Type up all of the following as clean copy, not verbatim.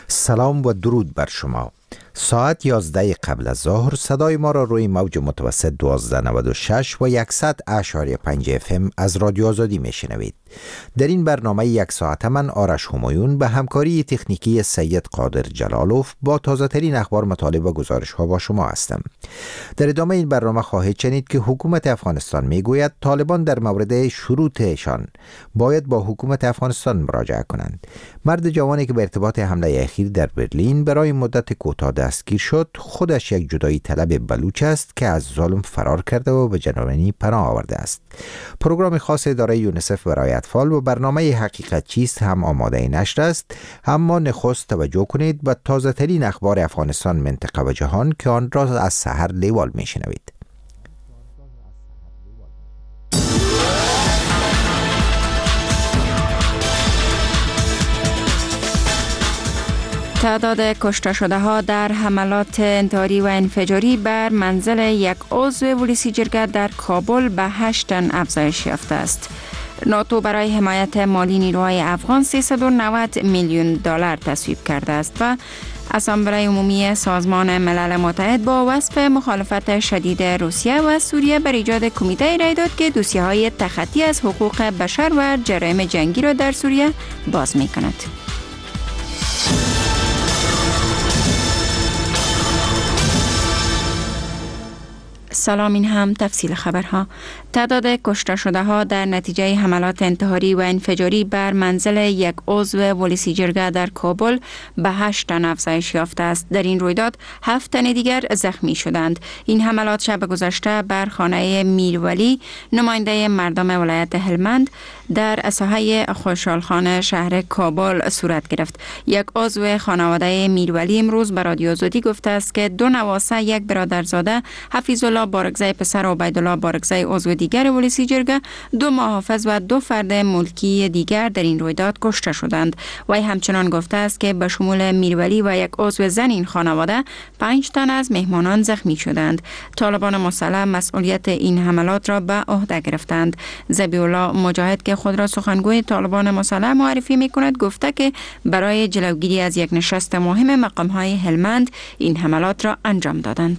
سلام و درود بر شما. ساعت 11 قبل از ظهر صدای ما را روی موج متوسط 1296 و 100.5 FM از رادیو آزادی میشنوید. در این برنامه یک ساعته من آرش همایون به همکاری تکنیکی سید قادر جلالوف با تازه ترین اخبار، مطالب و گزارش ها با شما هستم. در ادامه این برنامه خواهید شنید که حکومت افغانستان میگوید طالبان در مورد شروطشان باید با حکومت افغانستان مراجعه کنند. مرد جوانی که به ارتباط حمله اخیر در برلین برای مدت کوتاه دستگیر شد، خودش یک جدایی طلب بلوچ است که از ظلم فرار کرده و به جنوبی پناه آورده است. پروگرام خاص اداره یونیسف برای اطفال و برنامه حقیقت چیست هم آماده نشر است. اما نخست توجه کنید به تازه ترین اخبار افغانستان، منطقه و جهان که آن را از سحر لیوال میشنوید. تعداد کشته شده ها در حملات انتحاری و انفجاری بر منزل یک عضو پلیسی جرگه در کابل به 8 تن افزایش یافته است. ناتو برای حمایت مالی نیروهای افغان 390 میلیون دلار تصویب کرده است و اسامبله عمومی سازمان ملل متحد با وصف مخالفت شدید روسیه و سوریه بر ایجاد کمیته رای داد که دوسیه‌های تخطی از حقوق بشر و جرایم جنگی را در سوریه باز می‌کند. سلام، این هم تفصیل خبرها. تعداد کشته شده ها در نتیجه حملات انتحاری و انفجاری بر منزل یک عضو پلیسی جرگه در کابل به 8 تن افزایش یافته است. در این رویداد 7 تن دیگر زخمی شدند. این حملات شب گذشته بر خانه میرولی، نماینده مردم ولایت هلمند، در ساحه خوشحالخانه شهر کابل صورت گرفت. یک عضو خانواده میرولی امروز به رادیو آزادی گفته است که 2 نواسه، یک برادرزاده حفیظالله بارگزی پسر و عبیدالله بارگزی عضو دیگر پلیسی جرگه، 2 محافظ و 2 فرد ملکی دیگر در این رویداد کشته شدند. وی همچنان گفته است که به شمول میرولی و یک عضو زن این خانواده 5 تن از مهمانان زخمی شدند. طالبان مسلح مسئولیت این حملات را به عهده گرفتند. ذبیح الله مجاهد که خود را سخنگوی طالبان مسلح معرفی می کند گفته که برای جلوگیری از یک نشست مهم مقام‌های هلمند این حملات را انجام دادند.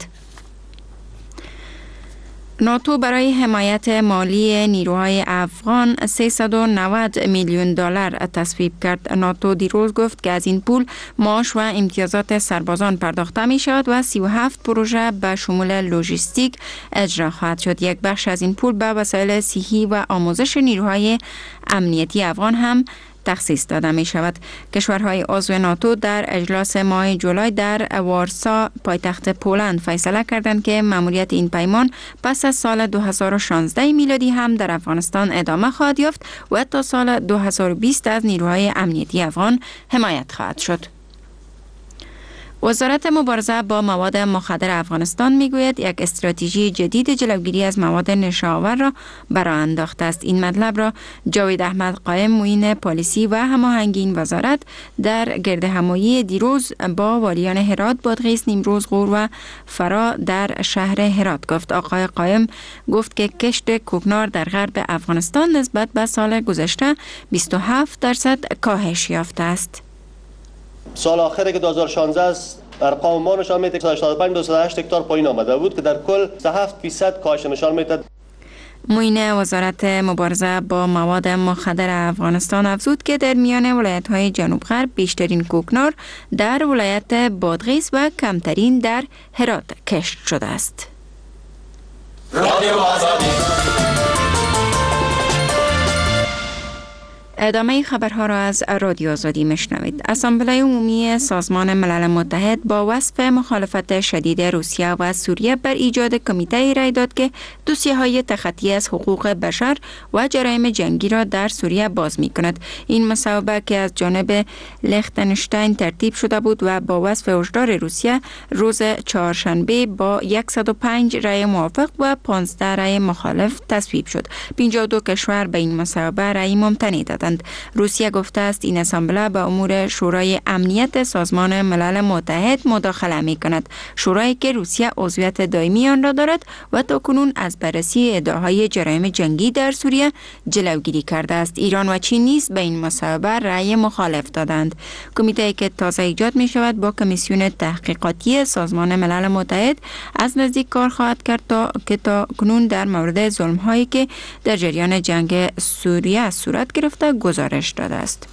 ناتو برای حمایت مالی نیروهای افغان 390 میلیون دلار تصویب کرد. ناتو دیروز گفت که از این پول معاش و امتیازات سربازان پرداخته می شود و 37 پروژه به شمول لوجستیک اجرا خواهد شد. یک بخش از این پول به وسایل صحی و آموزش نیروهای امنیتی افغان هم تخصیص داده می شود. کشورهای عضو ناتو در اجلاس ماه جولای در وارسا پایتخت پولند فیصله کردند که مأموریت این پیمان پس از سال 2016 میلادی هم در افغانستان ادامه خواهد یافت و تا سال 2020 از نیروهای امنیتی افغان حمایت خواهد شد. وزارت مبارزه با مواد مخدر افغانستان میگوید یک استراتژی جدید جلوگیری از مواد نشه‌آور را برآورده انداخته است. این مطلب را جاوید احمد قائم، معین پالیسی و هماهنگی این وزارت در گردهمایی دیروز با والیان هرات، بادغیس، نیمروز، غور و فرا در شهر هرات گفت. آقای قائم گفت که کشت کوکنار در غرب افغانستان نسبت به سال گذشته 27% کاهش یافته است. سال آخری که 2016 است، ارقام ما نشان میده که 185-208 هکتار پایین آمده بود که در کل 7% کاهش نشان میده. معین وزارت مبارزه با مواد مخدر افغانستان افزود که در میان ولایت‌های جنوب غرب بیشترین کوکنار در ولایت بادغیس و کمترین در هرات کشت شده است. رادیو آزادی. ادامه خبرها را از رادیو آزادی میشنوید. اسامبله عمومی سازمان ملل متحد با وصف مخالفت شدید روسیه و سوریه بر ایجاد کمیته رای داد که دوسیه‌های تخطی از حقوق بشر و جرایم جنگی را در سوریه باز می کند. این مصوبه که از جانب لیختنشتاین ترتیب شده بود و با وصف هشدار روسیه روز چهارشنبه با 105 رای موافق و 15 رای مخالف تصویب شد. 52 کشور به این مصوبه رای ممتنع دادند. هستند. روسیه گفته است این اسامبله به امور شورای امنیت سازمان ملل متحد مداخله می کند. شورایی که روسیه عضویت دائمی آن را دارد و تاکنون از بررسی ادعاهای جرایم جنگی در سوریه جلوگیری کرده است. ایران و چین نیز به این مصوبه رأی مخالف دادند. کمیته که تازه ایجاد می شود با کمیسیون تحقیقاتی سازمان ملل متحد از نزدیک کار خواهد کرد تا کنون در مورد ظلم هایی که در جریان جنگ سوریه صورت گرفته گزارش داده است.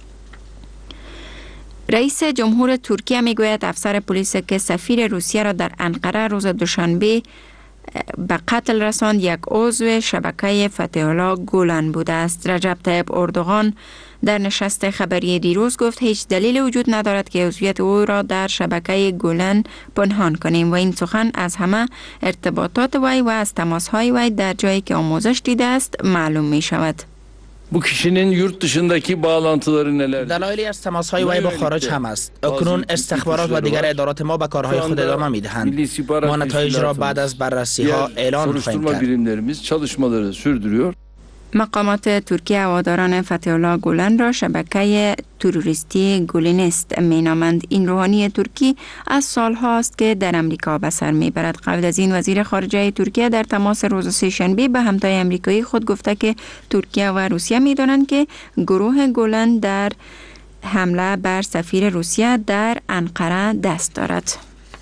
رئیس جمهور ترکیه می گوید افسر پلیس که سفیر روسیه را در انقره روز دوشنبه به قتل رساند یک عضو شبکه فتح الله گولن بوده است. رجب طیب اردوغان در نشست خبری دیروز گفت هیچ دلیل وجود ندارد که عضویت او را در شبکه گولن پنهان کنیم و این سخن از همه ارتباطات وی و از تماسهای وی در جایی که آموزش دیده است معلوم می شود. Bu kişinin yurt dışındaki bağlantıları neler? دلایلی از تماس‌های وی با خارج هم است. اکنون استخبارات و دیگر ادارات ما به کارهای خود ادامه می‌دهند. ما نتایج را بعد از بررسی‌ها اعلان خواهیم کرد. birimlerimiz çalışmaları sürdürüyor. مقامات ترکیه هواداران فتح الله گولن را شبکه تروریستی گولنیست مینامند. این روحانی ترکی از سالهاست که در امریکا به سر میبرد. قبل از این وزیر خارجه ترکیه در تماس روز سه‌شنبه به همتای امریکایی خود گفته که ترکیه و روسیه میدانند که گروه گولن در حمله بر سفیر روسیه در انقره دست دارد.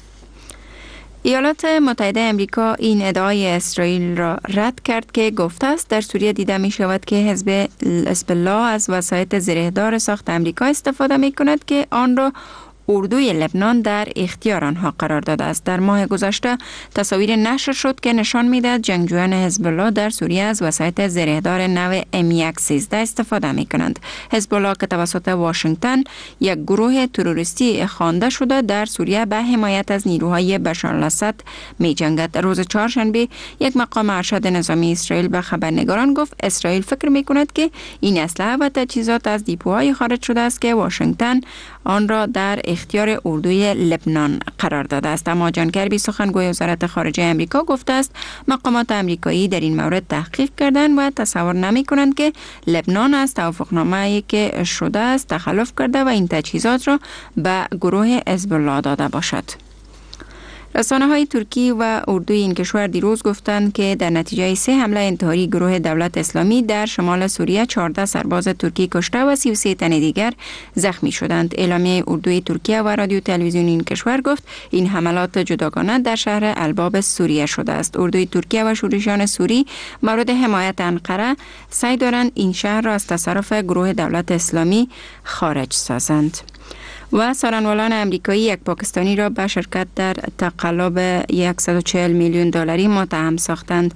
ایالات متحده امریکا این ادعای اسرائیل را رد کرد که گفته است در سوریه دیده می شود که حزب الله از وسایط زرهدار ساخت امریکا استفاده می کند که آن را اردوی لبنان در اختیار آنها قرار داده است. در ماه گذشته تصاویر نشر شد که نشان می‌دهد جنگجویان حزب الله در سوریه از وسایط زرهدار نو M113 استفاده می‌کنند. حزب الله که توسط واشنگتن یک گروه تروریستی خوانده شده در سوریه به حمایت از نیروهای بشار الاسد می‌جنگد. روز چهارشنبه یک مقام ارشد نظامی اسرائیل به خبرنگاران گفت اسرائیل فکر می‌کند که این اسلحه و تجهیزات از دیپوهای خارج شده است که واشنگتن آن را در اختیار اردوی لبنان قرار داده است. اما جان کربی سخنگوی وزارت خارجه امریکا گفته است مقامات امریکایی در این مورد تحقیق کردند و تصور نمی کنند که لبنان از توافقنامه‌ای که شده است تخلف کرده و این تجهیزات را به گروه حزب الله داده باشد. رسانه‌های ترکی و اردوی این کشور دیروز گفتند که در نتیجه 3 حمله انتحاری گروه دولت اسلامی در شمال سوریه 14 سرباز ترکی کشته و 33 تن دیگر زخمی شدند. اعلامیه اردوی ترکیه و رادیو تلویزیون این کشور گفت این حملات جداگانه در شهر الباب سوریه شده است. اردوی ترکیه و شورشیان سوری مورد حمایت انقره سعی دارند این شهر را از تصرف گروه دولت اسلامی خارج سازند. و سارنوالان امریکایی یک پاکستانی را به شرکت در تقلب 140 میلیون دلاری متهم ساختند.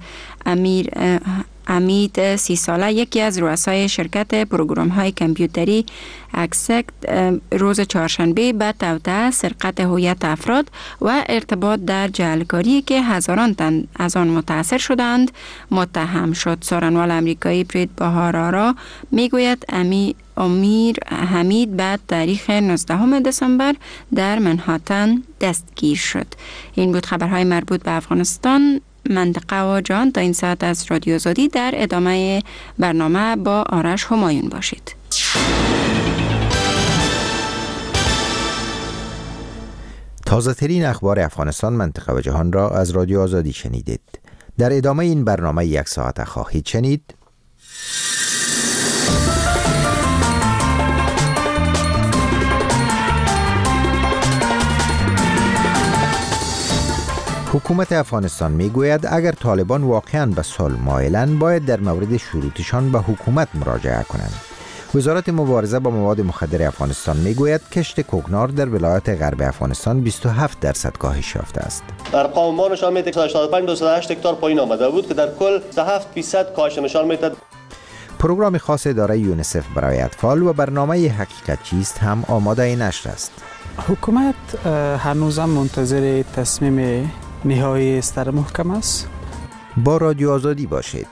امید 30 ساله یکی از رؤسای شرکت پروگرام های کامپیوتری اکسکت روز چهارشنبه به توطئه سرقت هویت افراد و ارتباط در جعلکاری که هزاران تن از آن متاثر شدند متهم شد. سارنوال امریکایی پرید بهارارا میگوید امیر حمید بعد تاریخ 19 دسامبر در منهاتن دستگیر شد. این بود خبرهای مربوط به افغانستان، منطقه و جهان. تا این ساعت از رادیو آزادی در ادامه برنامه با آرش همایون باشید. تازه ترین اخبار افغانستان، منطقه و جهان را از رادیو آزادی شنیدید. در ادامه این برنامه 1 ساعت خواهید شنید. حکومت افغانستان میگوید اگر طالبان واقعاً به صلح مایلند باید در مورد شروطشان به حکومت مراجعه کنند. وزارت مبارزه با مواد مخدر افغانستان میگوید کشت کوکنار در ولایت غرب افغانستان 27% کاهش یافته است. ارقام ما نشان میده که 85-28 هکتار پایین آمده بود که در کل 7% کاهش نشان میده. پروگرام خاص اداره یونیسف برای اطفال و برنامه حقیقت چیست هم آماده نشر است. حکومت هنوزم منتظر تصمیم نهایی است در محکمه است. با رادیو آزادی باشید.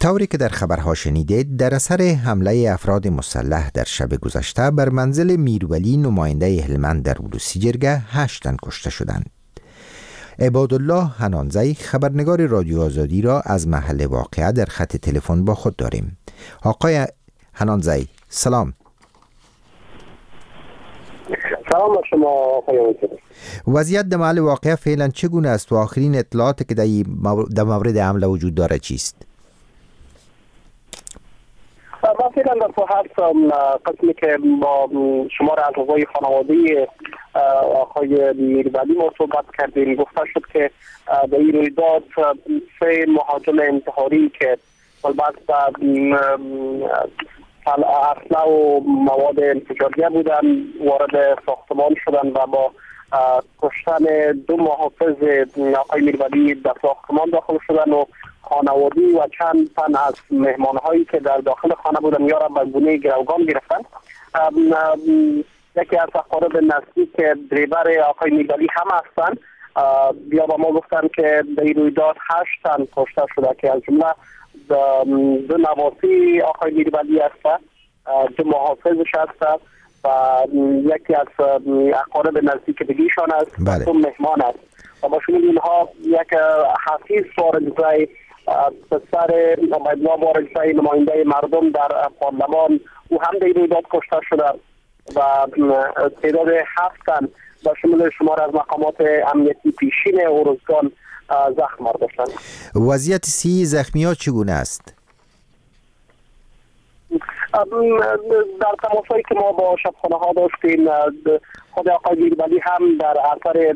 طوری که در خبرها شنیدید، در اثر حمله افراد مسلح در شب گذشته بر منزل میرولی نماینده هلمند در ولوسی جرگه 8 تن کشته شدند. عبادالله حنانزی خبرنگار رادیو آزادی را از محل واقعه در خط تلفن با خود داریم. آقای حنانزی سلام. سلام شما آقای. وضعیت در محل واقعه فعلا چگونه است و آخرین اطلاعاتی که در مورد حمله وجود داره چیست؟ ما فعلا در صحت قسمی که با شما را از آقای خانواده آقای میرولی ما صحبت کردیم، گفته شد که در این رویداد 3 مهاجم انتحاری که البته اسلحه و مواد انفجاریه بودن وارد ساختمان شدن و با کشتن 2 محافظ آقای میرولی در ساختمان داخل شدن و خانوادی و چند تن از مهمانهایی که در داخل خانه بودن یا را به گونه گروگان گرفتن. یکی از اقارب نزدیک دریور آقای میرولی هم هستند. بیا با ما گفتن که در این رویداد 8 تن کشته شده که از جمله 2 نواسی آقای میرولی هست، 2 محافظش هست و یکی از اقارب نزدیک دیگیشان است، 2 مهمان است. و با شمول اینها یک حفیظ وارگزای پسر عبیدالله وارگزای نماینده مردم در پارلمان او هم در این رویداد کشته شده و تعداد 7 تن با شمول شمار از مقامات امنیتی پیشین ارزگان زخم داشتند. وضعیت سی زخمی ها چگونه است؟ در تماسایی که ما با شبخانه ها داشتیم، خود آقای میرولی هم در اثر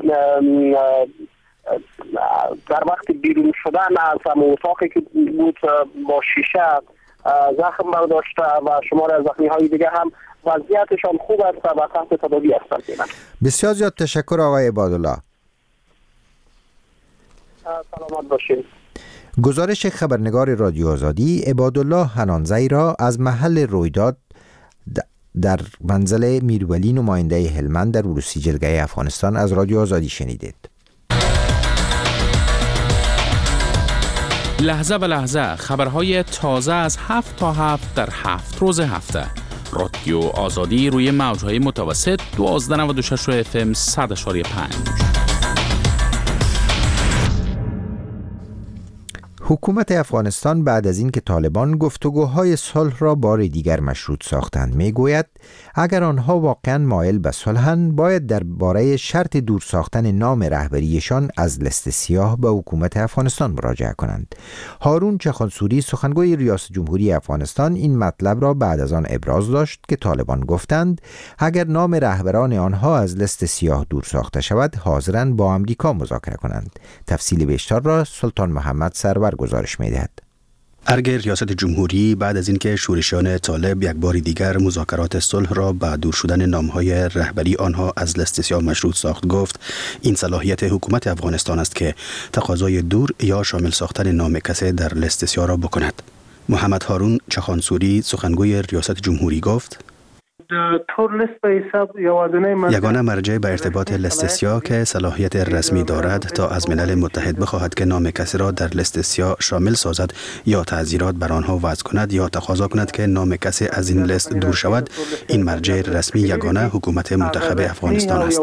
در وقت بیرون شدن از اتاقی که بود با شیشه زخم برداشته و شمار از زخمی های دیگه هم وضعیتشان خوب است و تحت تداوی هستند. بسیار زیاد تشکر آقای عبادالله. سلامت باشید. گزارش خبرنگار رادیو آزادی عبادالله حنانزی را از محل رویداد در منزل میرولی نماینده هلمند در ولوسی جرگه افغانستان از رادیو آزادی شنیدید. لحظه به لحظه خبرهای تازه از 7 تا 7 در 7 روز هفته. رادیو آزادی روی موجهای متوسط 1296 FM 100.5. حکومت افغانستان بعد از اینکه طالبان گفتگوهای صلح را بار دیگر مشروط ساختند میگوید اگر آنها واقعا مایل به صلحند باید درباره شرط دور ساختن نام رهبریشان از لست سیاه به حکومت افغانستان مراجعه کنند. هارون چخانسوری سخنگوی ریاست جمهوری افغانستان این مطلب را بعد از آن ابراز داشت که طالبان گفتند اگر نام رهبران آنها از لست سیاه دور ساخته شود حاضرند با امریکا مذاکره کنند. تفصیل بیشتر را سلطان محمد سرور گزارش می‌دهد. ارگ ریاست جمهوری بعد از اینکه شورشیان طالب یک بار دیگر مذاکرات صلح را با دور شدن نام‌های رهبری آنها از لست سیاه مشروط ساخت گفت این صلاحیت حکومت افغانستان است که تقاضای دور یا شامل ساختن نام کسی در لست سیاه را بکند. محمد هارون چخانسوری سخنگوی ریاست جمهوری گفت یگانه مرجع به ارتباط لست سیاه که صلاحیت رسمی دارد تا از ملل متحد بخواهد که نام کسی را در لست سیاه شامل سازد یا تعزیرات بر آنها وضع کند یا تقاضا کند که نام کسی از این لست دور شود، این مرجع رسمی یگانه حکومت منتخب افغانستان است.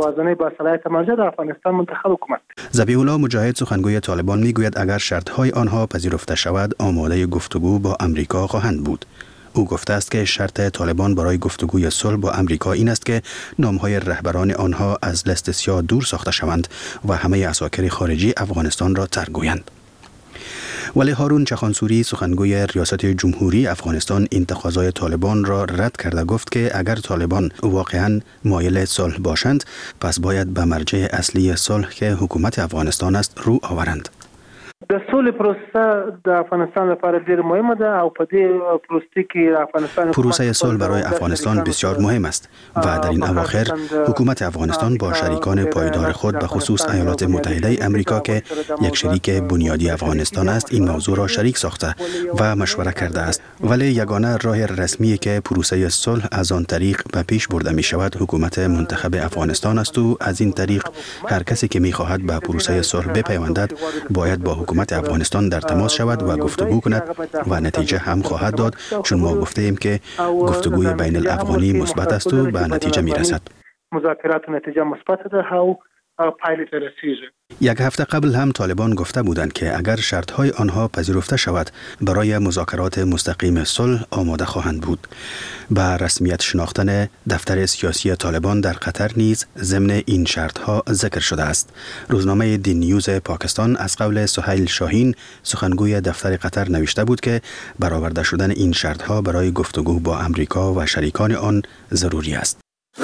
ذبیح الله مجاهد سخنگوی طالبان میگوید اگر شرطهای آنها پذیرفته شود آماده گفتگو با امریکا خواهند بود. او گفته است که شرط طالبان برای گفتگوی صلح با امریکا این است که نام‌های رهبران آنها از لست سیاه دور ساخته شوند و همه عساکر خارجی افغانستان را ترک گویند. ولی هارون چخانسوری سخنگوی ریاست جمهوری افغانستان این تقاضای طالبان را رد کرده گفت که اگر طالبان واقعاً مایل صلح باشند پس باید به مرجع اصلی صلح که حکومت افغانستان است رو آورند. د سولې پروسه د افغانستان لپاره ډېر مهمه ده او په دې پروسه کې افغانستان پروسه صلح برای افغانستان بسیار مهم است و در این اواخر حکومت افغانستان با شریکان پایدار خود به خصوص ایالات متحده آمریکا که یک شریک بنیادی افغانستان است این موضوع را شریک ساخته و مشوره کرده است. ولی یگانه راه رسمی که پروسه صلح از آن طریق به پیش برده می شود حکومت منتخب افغانستان است و از این طریق هر کسی که می خواهد به پروسه صلح بپیوندد باید با حکومت افغانستان در تماس شود و گفتگو کند و نتیجه هم خواهد داد، چون ما گفته ایم که گفتگوی بین الافغانی مثبت است و به نتیجه میرسد. مذاکرات نتیجه مثبت ده او پایله رسیږي. یک هفته قبل هم طالبان گفته بودند که اگر شرطهای آنها پذیرفته شود برای مذاکرات مستقیم صلح آماده خواهند بود. با رسمیت شناختن دفتر سیاسی طالبان در قطر نیز ضمن این شرطها ذکر شده است. روزنامه دی نیوز پاکستان از قول سهیل شاهین سخنگوی دفتر قطر نوشته بود که برآورده شدن این شرطها برای گفتگو با امریکا و شریکان آن ضروری است.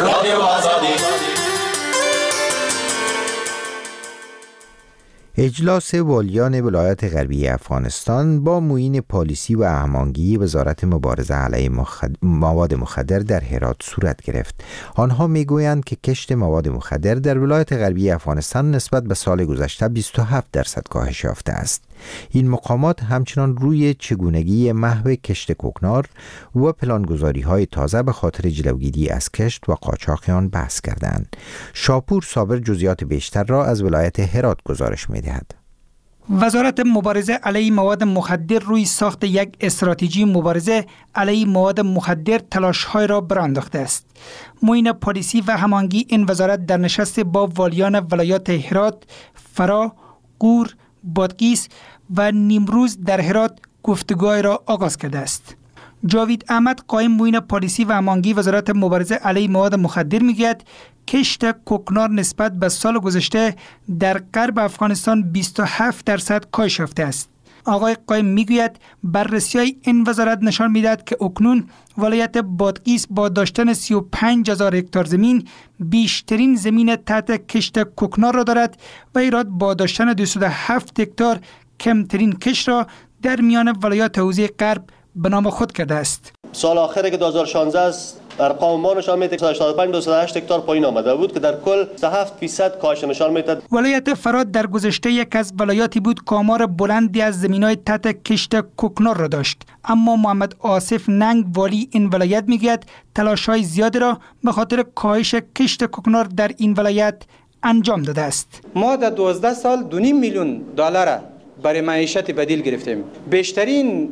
اجلاس والیان ولایات غربی افغانستان با معین پالیسی و هماهنگی وزارت مبارزه علیه مواد مخدر در هرات صورت گرفت. آنها میگویند که کشت مواد مخدر در ولایات غربی افغانستان نسبت به سال گذشته 27% کاهش یافته است. این مقامات همچنان روی چگونگی محو کشت کوکنار و پلانگذاری‌های تازه به خاطر جلوگیری از کشت و قاچاق آن بحث کردند. شاپور صابر جزئیات بیشتر را از ولایت هرات گزارش می‌دهد. وزارت مبارزه علیه مواد مخدر روی ساخت یک استراتژی مبارزه علیه مواد مخدر تلاش‌های را برانداخته است. معین پالیسی و هماهنگی این وزارت در نشست با والیان ولایات هرات، فرا، غور، بادغیس و نیمروز در هرات گفتگوهای را آغاز کرده است. جاوید احمد قائم معین پالیسی و هماهنگی وزارت مبارزه علیه مواد مخدر میگوید کشت کوکنار نسبت به سال گذشته در غرب افغانستان 27% کاهش یافته است. آقای قائم میگوید بررسی‌های این وزارت نشان می‌دهد که اکنون ولایت بادغیس با داشتن 35,000 هکتار زمین بیشترین زمین تحت کشت کوکنار را دارد و هرات با داشتن 207 هکتار کمترین کشت را در میان ولایات حوزه غرب به نام خود کرده است. سال آخری که 2016 است ارقام ما نشان میده که 85-208 هکتار پایین آمده بود که در کل 7% کاهش نشان میده. ولایت فرات در گذشته یک از ولایاتی بود که آمار بلندی از زمین‌های تحت کشت کوکنار را داشت، اما محمد آصف ننگ والی این ولایت میگوید تلاش‌های زیادی را به خاطر کاهش کشت کوکنار در این ولایت انجام داده است. ما در 12 سال 2.5 میلیون دلار برای معیشت بدیل گرفتیم. بیشترین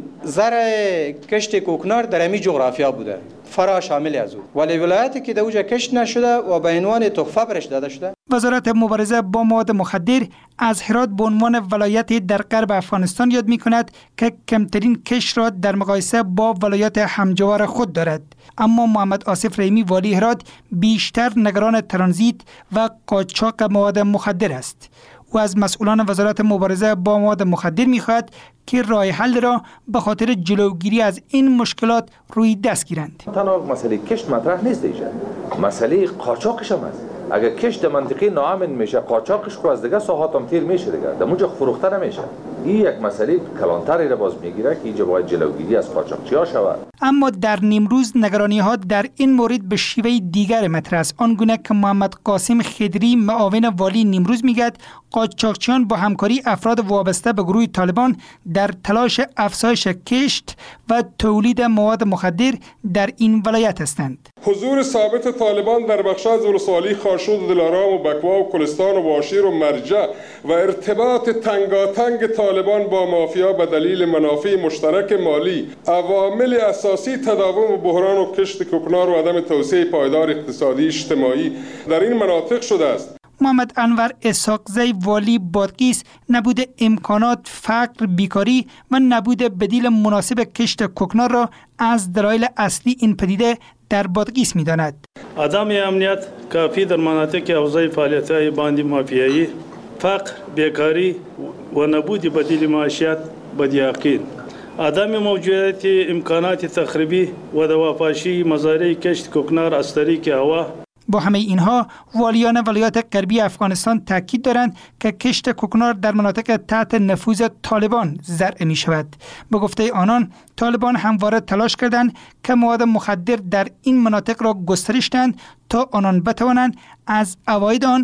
زرع کشت کوکنار در همین جغرافیا بوده، فرا شامل از او، ولی ولایتی که در اوجا کشت نشده و به عنوان تحفه برش داده شده. وزارت مبارزه با مواد مخدر از هرات به عنوان ولایتی در غرب افغانستان یاد می کند که کمترین کشت را در مقایسه با ولایات همجوار خود دارد. اما محمد آصف رحیمی والی هرات بیشتر نگران ترانزیت و قاچاق مواد مخدر است. و از مسئولان وزارت مبارزه با مواد مخدر می‌خواهد که راه حل را به خاطر جلوگیری از این مشکلات روی دست گیرند. تنها مسئله کشت مطرح نیست دیگه، مسئله قاچاقش هم است. اگر کشت منطقی ناامن میشه، قاچاقش رو از دیگه ساحات هم تیر میشه دیگه، در اونجا فروخته نمیشه. این یک مسئله کلانتری را باز میگیره که اینجا باید جلوگیری از قاچاقچی‌ها شود. اما در نیمروز نگرانی‌ها در این مورد به شیوه دیگر مطرح است، آنگونه که محمد قاسم خدری معاون والی نیمروز میگوید قاچاقچیان با همکاری افراد وابسته به گروه طالبان در تلاش افزایش کشت و تولید مواد مخدر در این ولایت هستند. حضور ثابت طالبان در بخش‌های ولسوالی خارشود و دلارام و بکوا و کلستان و واشیر و مرجع و ارتباط تنگاتنگ طالبان با مافیا به دلیل منافع مشترک مالی عوامل اساسی تداوم و بحران و کشت کوکنار و عدم توسعه پایدار اقتصادی اجتماعی در این مناطق شده است. محمد انور اسحاقزی والی بادغیس نبود امکانات، فقر، بیکاری و نبود بدیل مناسب کشت کوکنار را از دلایل اصلی این پدیده در بادغیس می‌داند. عدم امنیت کافی در مناطق حوزه فعالیت‌های باندی مافیایی، فقر، بیکاری و نبود بدیل معیشت بدیقین، عدم موجودیت امکانات تخریبی و دوافاشی مزارع کشت کوکنار از طریق هوا. با همه اینها والیان ولایات غربی افغانستان تاکید دارند که کشت کوکنار در مناطق تحت نفوذ طالبان زرع می شود. به گفته آنان طالبان همواره تلاش کردند که مواد مخدر در این مناطق را گسترش دهند تا آنان بتوانند از عواید آن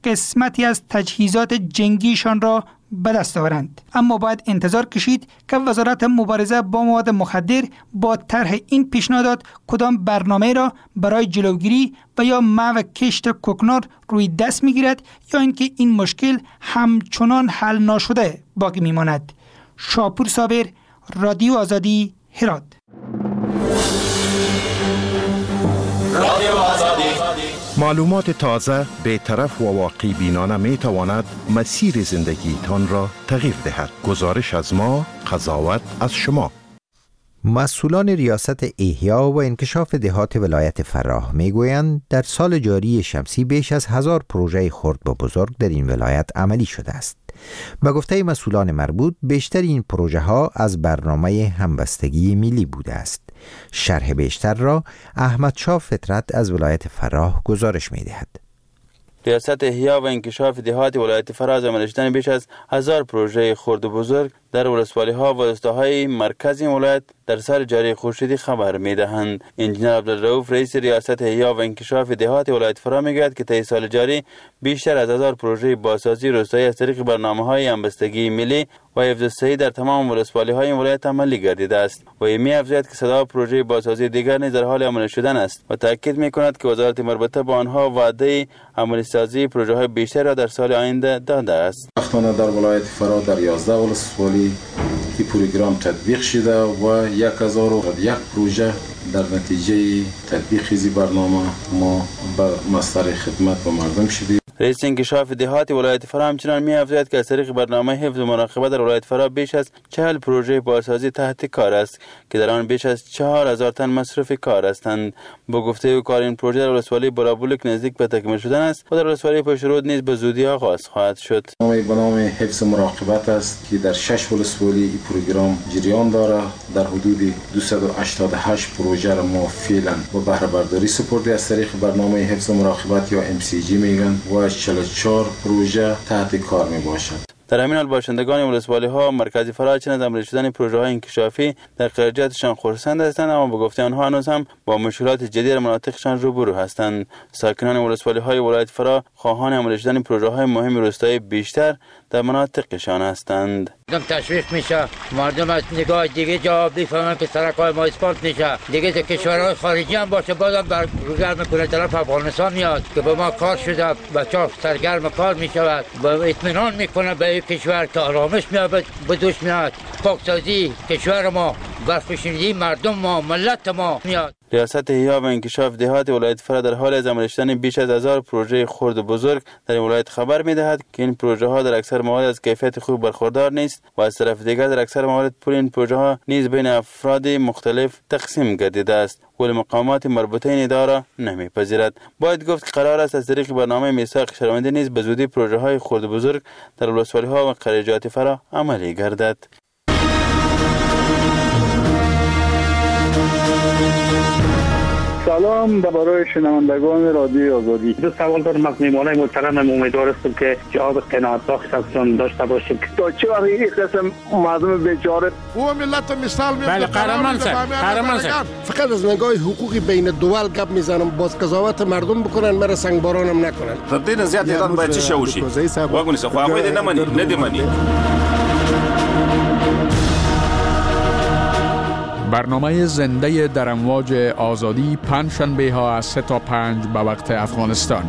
قسمتی از تجهیزات جنگیشان را به دست آورند. اما باید انتظار کشید که وزارت مبارزه با مواد مخدر با طرح این پیشنهادات کدام برنامه را برای جلوگیری و یا محو کشت کوکنار روی دست میگیرد یا اینکه این مشکل همچنان حل نشده باقی میماند. شاپور صابر، رادیو آزادی، هرات. رادیو آزادی. معلومات تازه، بی‌طرف و واقعی بینانه می تواند مسیر زندگیتان را تغییر دهد. گزارش از ما، قضاوت از شما. مسئولان ریاست احیا و انکشاف دهات ولایت فراه میگویند در سال جاری شمسی بیش از 1000 پروژه خرد و بزرگ در این ولایت عملی شده است. به گفته مسئولان مربوط بیشتر این پروژه ها از برنامه همبستگی ملی بوده است. شرح بیشتر را احمد شاه فطرت از ولایت فراه گزارش می دهد. ریاست احیا و انکشاف دهات ولایت فراه از عمل شدن بیش از 1000 پروژه خرد و بزرگ در ولسوالی‌ها و روستاهای مرکز این ولایت در سال جاری خورشیدی خبر می‌دهند. انجینر عبدالرؤوف رئیس ریاست احیا و انکشاف دهات ولایت فراه می‌گوید که طی سال جاری بیشتر از 1000 پروژه بازسازی روستایی از طریق برنامه‌های همبستگی ملی و حفظ الصحه در تمام ولسوالی‌های این ولایت عملی گردیده است و می‌افزاید که صدا پروژه بازسازی دیگر نیز در حال عمل شدن است و تاکید می‌کند که وزارت مربوطه با آنها وعده عملی سازی پروژه‌های بیشتر را در سال آینده داده است. وقتانه در ولایت فراه در 11 ولسوالی این پروگرام تطبیق شده و 1001 پروژه در نتیجه تطبیق این برنامه ما به مصدر خدمت به مردم شدیم. رئیس انکشاف دهات ولایت فراه همچنان می‌افزاید که از طریق برنامه حفظ و مراقبت در ولایت فراه بیش از 40 پروژه بازسازی تحت کار است که در آن بیش از 4000 تن مصرف کار هستند. با گفته او کار این پروژه در ولسوالی بلابولک نزدیک به تکمیل شدن است و در ولسوالی پشترود نیز به زودی آغاز خواهد شد. به نام حفظ و مراقبت است که در 6 ولسوالی این پروگرام جریان داره. در حدود 288 پروژه را ما فعلا با بهره برداری سپرده از طریق برنامه حفظ و مراقبت یا MCG میگن و 44 پروژه تحت کار می باشد. در همین حال باشندگان ولسوالی‌ها مرکز فراه چند از عملی شدن پروژه‌های انکشافی در قریجاتشان خرسند هستند، اما به گفته آنها هنوز هم با مشکلات جدی در مناطقشان روبرو هستند. ساکنان ولسوالی‌های ولایت فراه خواهان عملی شدن پروژه‌های مهم روستایی بیشتر در مناطقشان هستند. مردم تشویق میشه، مردم از نگاه دیگه جواب میفهمن که سرکای ما اثبات میشه. دیگه در کشورهای خارجی هم باشه بازم برگرد میکنه طرف افغانستان میاد که به ما کار شده، بچه‌ها سرگرم کار میشود، با اطمینان میکنه به کشور که آرامش میاد به دوش میاد، پاکسازی کشور ما، برخوشیدگی مردم ما، ملت ما میاد. ریاست احیا و انکشاف دهات ولایت فراه در حال از عمل شدن بیش از 1000 پروژه خرد و بزرگ در این ولایت خبر می‌دهد که این پروژه ها در اکثر موارد از کیفیت خوب برخوردار نیست و از طرف دیگر در اکثر موارد پول این پروژه ها نیز بین افراد مختلف تقسیم گردیده است ولی مقامات مربوطه این اداره نمی‌پذیرد. باید گفت که قرار است از طریق برنامه میثاق شهروندی نیز به زودی پروژه های خرد و بزرگ در ولسوالی‌ها و قریجات فراه عملی گردد. سلام برای شنوندگان رادیو آزادی. دو سوال دارم از میهمانای محترم. امیدوار هستم که جواب قناعت بخش ازشون داشته باشیم. تا چه وقت این قسم مردم بیچاره او ملت مثال میاد. بله قهرمان صاحب فقط از نگاه حقوقی بین دول گپ میزنم، باز قضاوت مردم بکنن، مرا سنگ بارانم نکنن. تا دین زیاد ایران باید چی شوشی؟ واگونی سه خو امید نمانی ندیمانی. برنامه زنده در امواج آزادی پنجشنبه ها از 3 تا 5 به وقت افغانستان.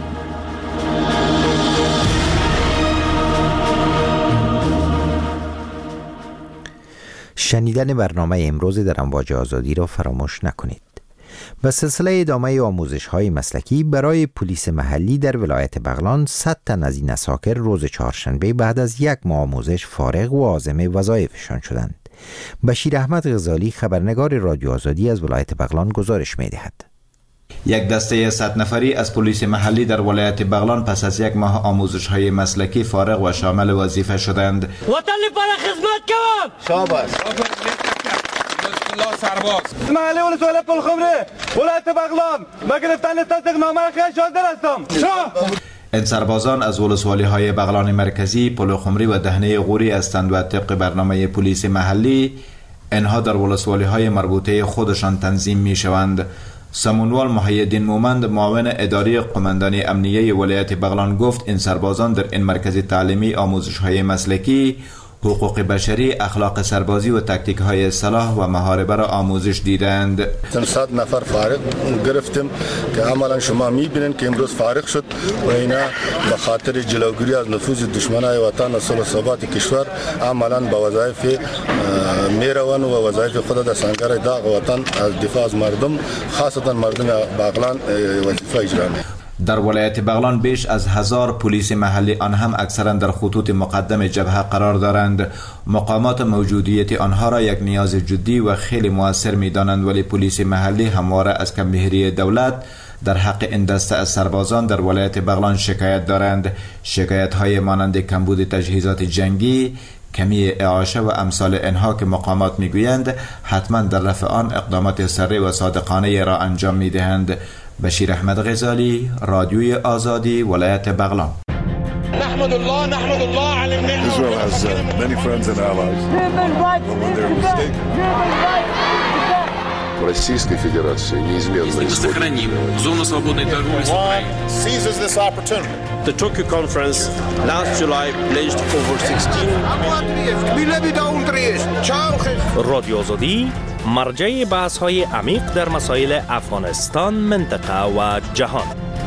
شنیدن برنامه امروز در امواج آزادی را فراموش نکنید. به سلسله ادامه آموزش‌های مسلکی برای پلیس محلی در ولایت بغلان 100 تن از این اساکر روز چهارشنبه بعد از 1 ماه آموزش فارغ و عازم وظایفشان شدند. بشیر احمد غزالی خبرنگار رادیو آزادی از ولایت بغلان گزارش می‌دهد. یک دسته 100 نفری از پلیس محلی در ولایت بغلان پس از 1 ماه آموزش‌های مسلکی فارغ و شامل وظیفه شدند. وطن لپاره خدمت کوم. شاباش. الله سرباز. محلی ولایت پلخمره ولایت بغلان با گرفتن تصدیقنامه خیلی شادر هستم. این سربازان از ولسوالی‌های بغلان مرکزی، پلخمری و دهنه غوری هستند و طبق برنامه پلیس محلی اینها در ولسوالی‌های مربوطه خودشان تنظیم می‌شوند. سمونوال محی‌الدین مومند معاون اداری قماندانی امنیه ولایت بغلان گفت این سربازان در این مرکز تعلیمی آموزش‌های مسلکی، حقوق بشری، اخلاق سربازی و تاکتیک‌های اصلاح و محاربه را آموزش دیدند. 100 نفر فارغ گرفتیم که عملا شما می‌بینید که امروز فارغ شد و اینا به خاطر جلوگیری از نفوذ دشمنان وطن و صلح و ثبات کشور عملا به وظایف میروند و وظایف خود در سنگر داغ وطن از دفاع از مردم، خاصتا مردم بغلان وظیفه اجرا می‌کنند. در ولایت بغلان بیش از 1000 پلیس محلی، آن هم اکثرا در خطوط مقدم جبهه قرار دارند. مقامات موجودیت آنها را یک نیاز جدی و خیلی مؤثر می دانند، ولی پلیس محلی همواره از کم‌مهری دولت در حق این دسته از سربازان در ولایت بغلان شکایت دارند. شکایت های مانند کمبود تجهیزات جنگی، کمی اعاشه و امثال اینها که مقامات میگویند حتما در رفع آن اقدامات سری و صادقانه را انجام میدهند. بشیر احمد غزالی، رادیوی آزادی، ولایت بغلان. نحمد الله على النعمة. Israel has many friends and allies. When they're mistaken. Российской Федерации неизменно сохраним зону свободной торговли с Украиной. Seizes this opportunity. The Tokyo conference last July pledged over 16 رادیو آزادی مرجع بحث‌های عمیق در مسائل افغانستان، منطقه و جهان.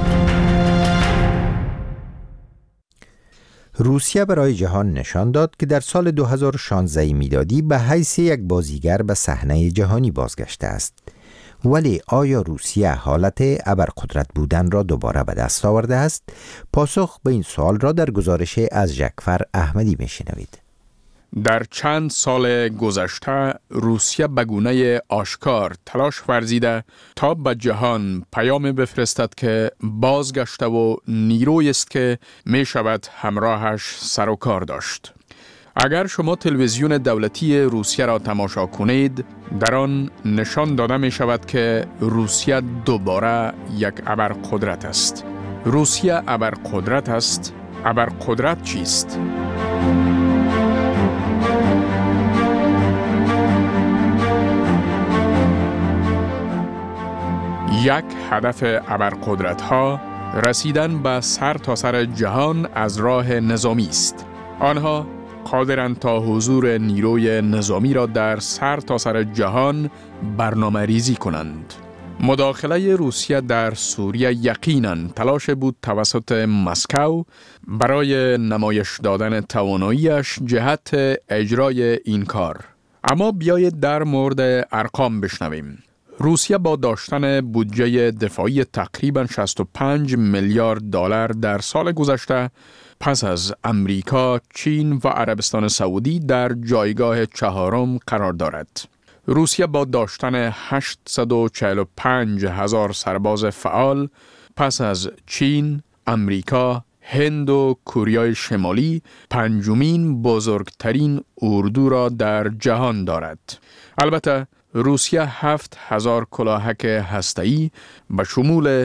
روسیه برای جهان نشان داد که در سال 2016 میلادی به حیث یک بازیگر به صحنه جهانی بازگشته است. ولی آیا روسیه حالت ابرقدرت بودن را دوباره به دست آورده است؟ پاسخ به این سوال را در گزارش از جعفر احمدی میشنوید. در چند سال گذشته روسیه به گونه آشکار تلاش ورزیده تا به جهان پیام بفرستد که بازگشته و نیرویی است که می شود همراهش سر و کار داشت. اگر شما تلویزیون دولتی روسیه را تماشا کنید، در آن نشان داده می شود که روسیه دوباره یک ابرقدرت است. روسیه ابرقدرت است. ابرقدرت چیست؟ یک هدف ابرقدرت‌ها رسیدن به سر تا سر جهان از راه نظامی است. آنها قادرند تا حضور نیروی نظامی را در سر تا سر جهان برنامه ریزی کنند. مداخله روسیه در سوریه یقیناً تلاش بود توسط مسکو برای نمایش دادن تواناییش جهت اجرای این کار. اما بیایید در مورد ارقام بشنویم. روسیه با داشتن بودجه دفاعی تقریباً 65 میلیارد دلار در سال گذشته پس از امریکا، چین و عربستان سعودی در جایگاه چهارم قرار دارد. روسیه با داشتن 845,000 سرباز فعال پس از چین، امریکا، هند و کره شمالی پنجمین بزرگترین اردو را در جهان دارد. البته روسیه 7,000 کلاهک هسته‌ای به شمول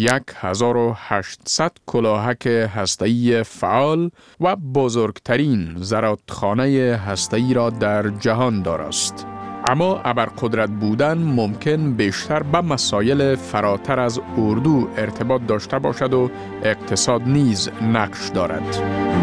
1,800 کلاهک هسته‌ای فعال و بزرگترین زرادخانه هسته‌ای را در جهان دارد. اما ابرقدرت بودن ممکن بیشتر به مسائل فراتر از اردو ارتباط داشته باشد و اقتصاد نیز نقش دارد.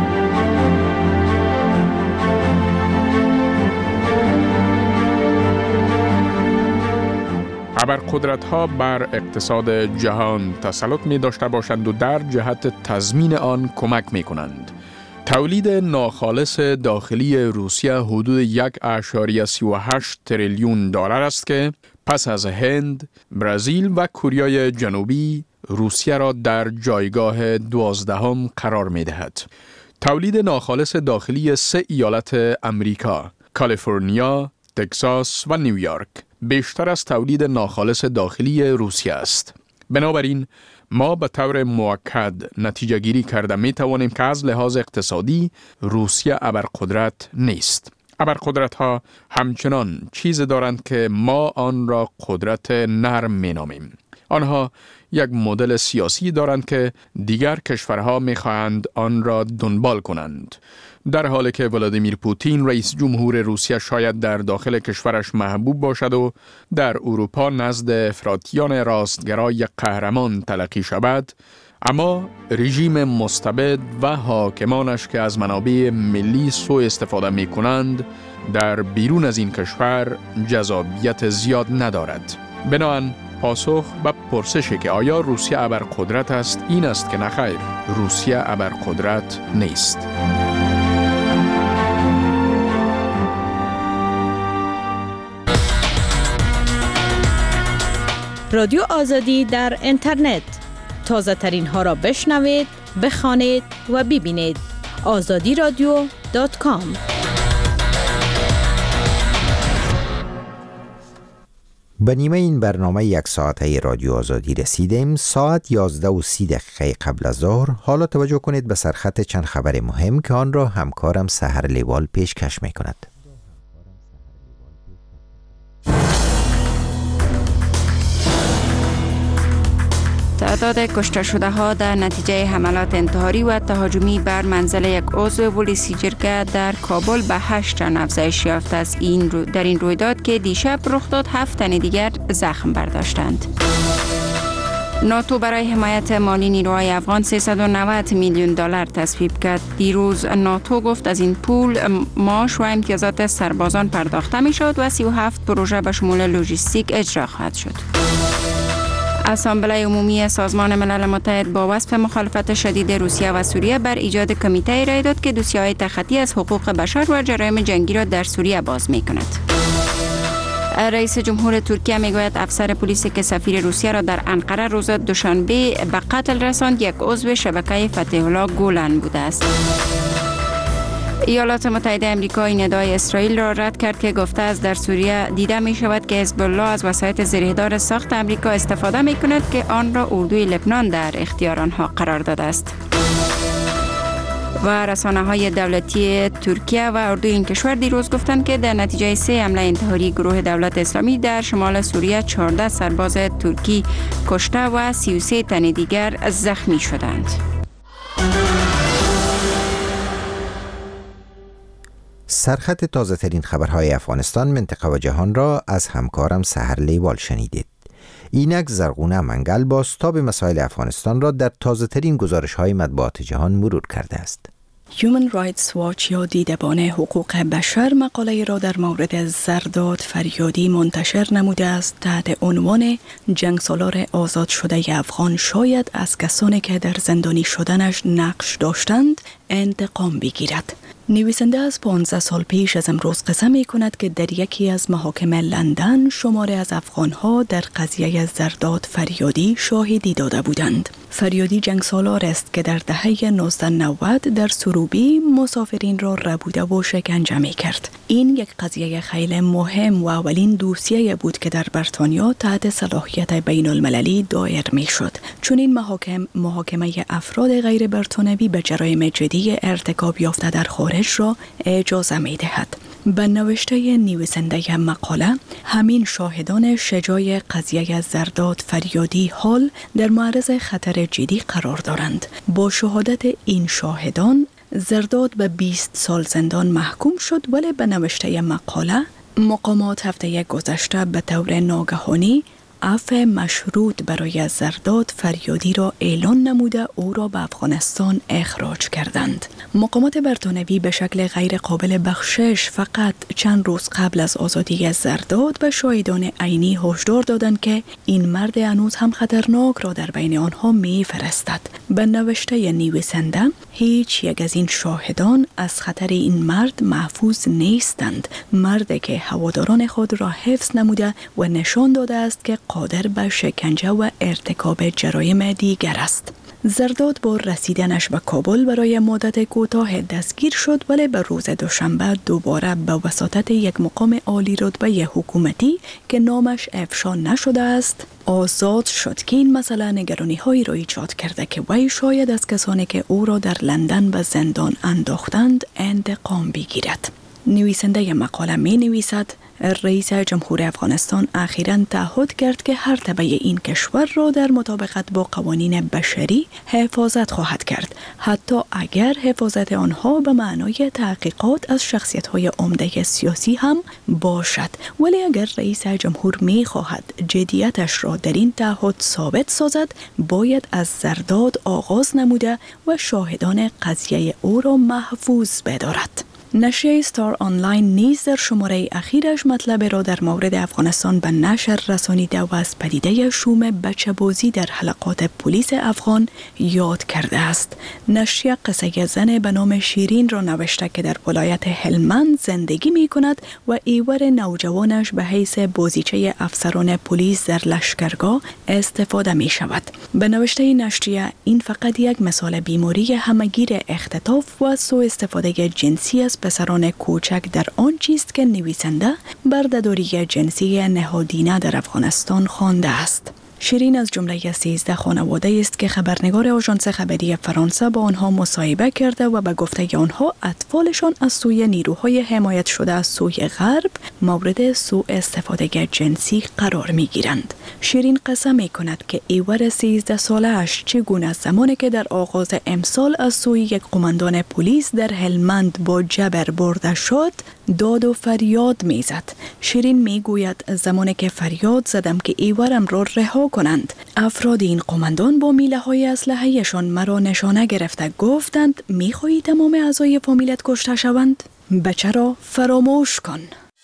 ابرقدرت‌ها بر اقتصاد جهان تسلط می داشته باشند و در جهت تضمین آن کمک می کنند. تولید ناخالص داخلی روسیه حدود 1.38 تریلیون دلار است که پس از هند، برزیل و کره جنوبی روسیه را در جایگاه 12 قرار می دهد. تولید ناخالص داخلی 3 ایالت امریکا، کالیفرنیا، تگزاس و نیویورک بیشتر از تولید ناخالص داخلی روسیه است. بنابراین ما به طور موکد نتیجه گیری کرده می توانیم که از لحاظ اقتصادی روسیه ابرقدرت نیست. ابرقدرت ها همچنان چیز دارند که ما آن را قدرت نرم می نامیم. آنها یک مدل سیاسی دارند که دیگر کشورها می‌خواهند آن را دنبال کنند. در حالی که ولادیمیر پوتین رئیس جمهور روسیه شاید در داخل کشورش محبوب باشد و در اروپا نزد افراطیان راستگرای قهرمان تلقی شود، اما رژیم مستبد و حاکمانش که از منابع ملی سوء استفاده می کنند در بیرون از این کشور جذابیت زیاد ندارد. بنابراین پاسخ به پرسشی که آیا روسیه ابرقدرت است این است که نخیر، روسیه ابرقدرت نیست. رادیو آزادی در اینترنت، تازه ترین ها را بشنوید، بخوانید و ببینید. azadiradio.com. به نیمه این برنامه یک ساعته رادیو آزادی رسیدیم. ساعت 11:30 قبل از ظهر. حالا توجه کنید به سرخط چند خبر مهم که آن را همکارم سحر لیوال پیشکش می کند. تعداد کشته شده ها در نتیجه حملات انتحاری و تهاجمی بر منزل یک عضو پلیسی جرگه در کابل به 8 تن افزایش یافته است. در این رویداد که دیشب رخ داد 7 تن دیگر زخم برداشتند. ناتو برای حمایت مالی نیروهای افغان 390 میلیون دلار تصویب کرد. دیروز ناتو گفت از این پول معاش و امتیازات سربازان پرداخته می شد و 37 پروژه به شمول لوجستیک اجرا خواهد شد. اسامبله عمومی سازمان ملل متحد با وصف مخالفت شدید روسیه و سوریه بر ایجاد کمیته رای داد که دوسیه‌های تخطی از حقوق بشر و جرایم جنگی را در سوریه باز می کند. رئیس جمهور ترکیه می گوید افسر پلیسی که سفیر روسیه را در انقره روز دوشنبه به قتل رساند یک عضو شبکه فتح الله گولن بوده است. ایالات متحده آمریکا این ادعای اسرائیل را رد کرد که گفته است در سوریه دیده می شود که حزب الله از وسایط زرهدار ساخت آمریکا استفاده می کند که آن را اردوی لبنان در اختیار آنها قرار داده است. و رسانه‌های دولتی ترکیه و اردوی این کشور دیروز گفتند که در نتیجه 3 حمله انتحاری گروه دولت اسلامی در شمال سوریه 14 سرباز ترکی کشته و 33 تن دیگر زخمی شدند. سرخط تازه ترین خبرهای افغانستان، منطقه و جهان را از همکارم سحر لیوال شنیدید. اینک زرغونه منگل با ستاب مسائل افغانستان را در تازه ترین گزارش های مطبوعات جهان مرور کرده است. Human Rights Watch یا دیدبان حقوق بشر مقاله را در مورد زرداد فریادی منتشر نموده است تحت عنوان جنگسالار آزاد شده افغان شاید از کسانی که در زندانی شدنش نقش داشتند انتقام بگیرد. نویسنده از 15 سال پیش از امروز قسم می کند که در یکی از محاکم لندن شماری از افغانها در قضیه زرداد فریادی شاهدی داده بودند. فریادی جنگسالار است که در دهه 1990 در سروبی مسافرین را ربوده و شکنجه می کرد. این یک قضیه خیلی مهم و اولین دوسیه بود که در بریتانیا تحت صلاحیت بین المللی دایر می شد. چون این محاکمه افراد غیر بریتانوی به جرایم جدی ارتکاب یافته در خارج را اجازه می دهد. به نوشته نویسنده مقاله، همین شاهدان شجاع قضیه زرداد فریادی حال در معرض خطر جدی قرار دارند. با شهادت این شاهدان، زرداد به 20 سال زندان محکوم شد، ولی به نوشته مقاله، مقامات هفته گذشته به طور ناگهانی عفو مشروط برای زرداد فریادی را اعلان نموده او را به افغانستان اخراج کردند. مقامات بریتانوی به شکل غیر قابل بخشش فقط چند روز قبل از آزادی زرداد به شاهدان عینی هشدار دادند که این مرد هنوز هم خطرناک را در بین آنها می‌فرستد. به نوشته نویسنده، هیچ یک از این شاهدان از خطر این مرد محفوظ نیستند. مردی که هواداران خود را حفظ نموده و نشان داده است که قادر به شکنجه و ارتکاب جرایم دیگر است. زرداد با رسیدنش به کابل برای مدت کوتاه دستگیر شد، ولی به روز دوشنبه دوباره به وساطت یک مقام عالی رتبه حکومتی که نامش افشا نشده است آزاد شد که این مسئله نگرانی هایی را ایجاد کرده که وی شاید از کسانی که او را در لندن به زندان انداختند انتقام بگیرد. نویسنده مقاله می نویسد رئیس جمهور افغانستان اخیراً تعهد کرد که هر تبع این کشور را در مطابقت با قوانین بشری حفاظت خواهد کرد، حتی اگر حفاظت آنها به معنای تحقیقات از شخصیت‌های عمده سیاسی هم باشد. ولی اگر رئیس جمهور می خواهد جدیتش را در این تعهد ثابت سازد، باید از زرداد آغاز نموده و شاهدان قضیه او را محفوظ بدارد. نشریه ستار آنلاین نیز در شماره اخیرش مطلب را در مورد افغانستان به نشر رسانیده و از پدیده شوم بچه بازی در حلقات پلیس افغان یاد کرده است. نشریه قصه زن به نام شیرین را نوشته که در ولایت هلمند زندگی می کند و ایور نوجوانش به حیث بازیچه افسران پلیس در لشکرگاه استفاده می شود. به نوشته نشریه این فقط یک مثال بیماری همگیر اختطاف و سوء استفاده جنسی از پسران کوچک در آن چیست که نویسنده بردهداری جنسی نهادینه در افغانستان خوانده است. شیرین از جمله 13 خانواده است که خبرنگار آژانس خبری فرانسه با آنها مصاحبه کرده و به گفته آنها اطفالشان از سوی نیروهای حمایت شده از سوی غرب مورد سوء استفاده جنسی قرار می گیرند. شیرین قسم می کند که ایور 13 ساله اش چگونه از زمانی که در آغاز امسال از سوی یک قماندان پلیس در هلمند با جبر برده شد داد و فریاد می زد. شیرین می گوید زمانی که فریاد زدم که ایورم را رها کنند، افراد این قماندان با میله های اسلحه‌شان مرا نشانه گرفته گفتند می خواهی تمام اعضای فامیلت کشته شوند؟ بچه را فراموش کن.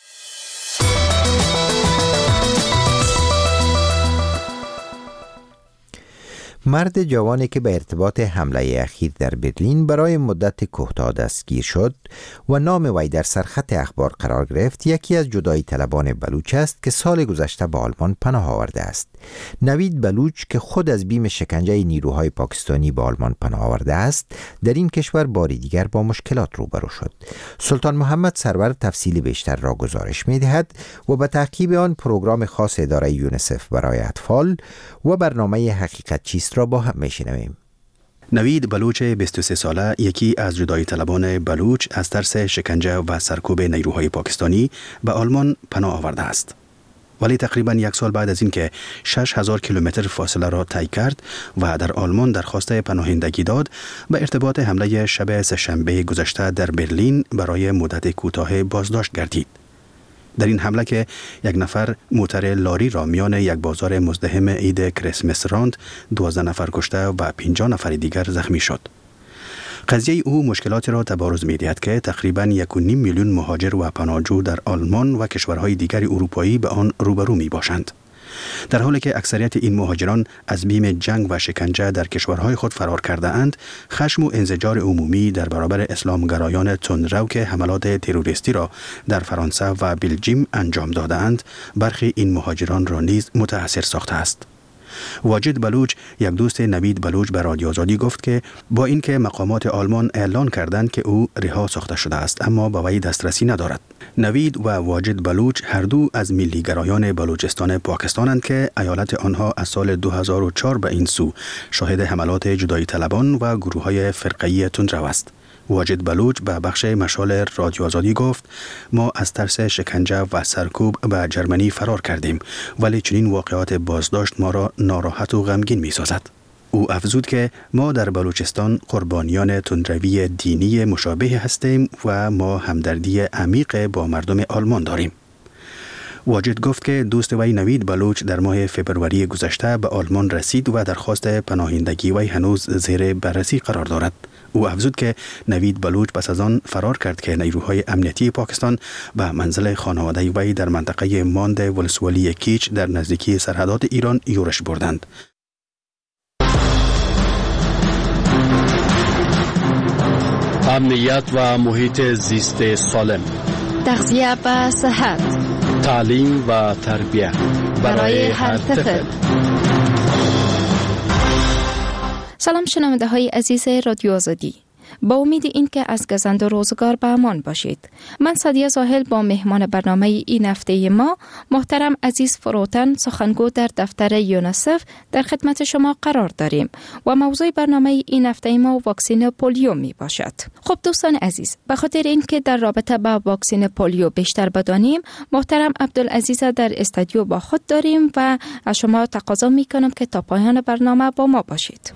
مرد جوانی که به ارتباط حمله اخیر در برلین برای مدت کوتاه دستگیر شد و نام وی در سرخط اخبار قرار گرفت، یکی از جدایی طلبان بلوچ است که سال گذشته به آلمان پناه آورده است. نوید بلوچ که خود از بیم شکنجه نیروهای پاکستانی به آلمان پناه آورده است، در این کشور باری دیگر با مشکلات روبرو شد. سلطان محمد سرور تفصیل بیشتر را گزارش می‌دهد و به تعقیب آن پروگرام خاص اداره یونیسف برای اطفال و برنامه حقیقت چیست را با هم میشنویم. نوید بلوچ 23 ساله یکی از جدایی طلبان بلوچ از ترس شکنجه و سرکوب نیروهای پاکستانی به آلمان پناه آورده است. ولی تقریباً یک سال بعد از اینکه 6000 کیلومتر فاصله را طی کرد و در آلمان درخواست پناهندگی داد، به ارتباط حمله شب سه‌شنبه گذشته در برلین برای مدت کوتاه بازداشت گردید. در این حمله که یک نفر موتر لاری را میان یک بازار مزدحم عید کریسمس راند، 12 نفر کشته و 50 نفر دیگر زخمی شد. قضیه او مشکلاتی را تبارز می‌دهد که تقریباً 1.5 میلیون مهاجر و پناهجو در آلمان و کشورهای دیگر اروپایی به آن روبرو می‌باشند. در حالی که اکثریت این مهاجران از بیم جنگ و شکنجه در کشورهای خود فرار کرده اند، خشم و انزجار عمومی در برابر اسلامگرایان تندرو که حملات تروریستی را در فرانسه و بلژیم انجام داده اند، برخی این مهاجران را نیز متأثر ساخته است. واجد بلوچ، یک دوست نوید بلوچ، به رادیو آزادی گفت که با اینکه مقامات آلمان اعلان کردند که او رها ساخته شده است، اما به وی دسترسی ندارد. نوید و واجد بلوچ هر دو از ملیگرایان بلوچستان پاکستانند که ایالت آنها از سال 2004 به این سو شاهد حملات جدایی طلبان و گروه‌های فرقه‌ای تندرو است. واجد بلوچ به بخش مشال رادیو آزادی گفت: ما از ترس شکنجه و سرکوب به جرمنی فرار کردیم، ولی چنین واقعات بازداشت ما را ناراحت و غمگین می سازد. او افزود که ما در بلوچستان قربانیان تندروی دینی مشابه هستیم و ما همدردی عمیق با مردم آلمان داریم. واجد گفت که دوست وی نوید بلوچ در ماه فبروری گذشته به آلمان رسید و درخواست پناهندگی وی هنوز زیر بررسی قرار دارد. او افزود که نوید بلوچ پس از آن فرار کرد که نیروهای امنیتی پاکستان به منزل خانواده وی در منطقه ماند ولسوالی کیچ در نزدیکی سرحدات ایران یورش بردند. امنیت و محیط زیست سالم، تغذیه و صحت، تعلیم و تربیت برای هر طفل. سلام شنونده های عزیز رادیو آزادی. با امید اینکه از گزند و روزگار به امان باشید. من سادیه زاهل با مهمان برنامه این هفته ما محترم عزیز فروتن سخنگو در دفتر یونیسف در خدمت شما قرار داریم و موضوع برنامه این هفته ما واکسن پولیو می باشد. خب دوستان عزیز، به خاطر اینکه در رابطه با واکسن پولیو بیشتر بدانیم، محترم عبدالعزیز در استودیو با خود داریم و از شما تقاضا می کنم که تا پایان برنامه با ما باشید.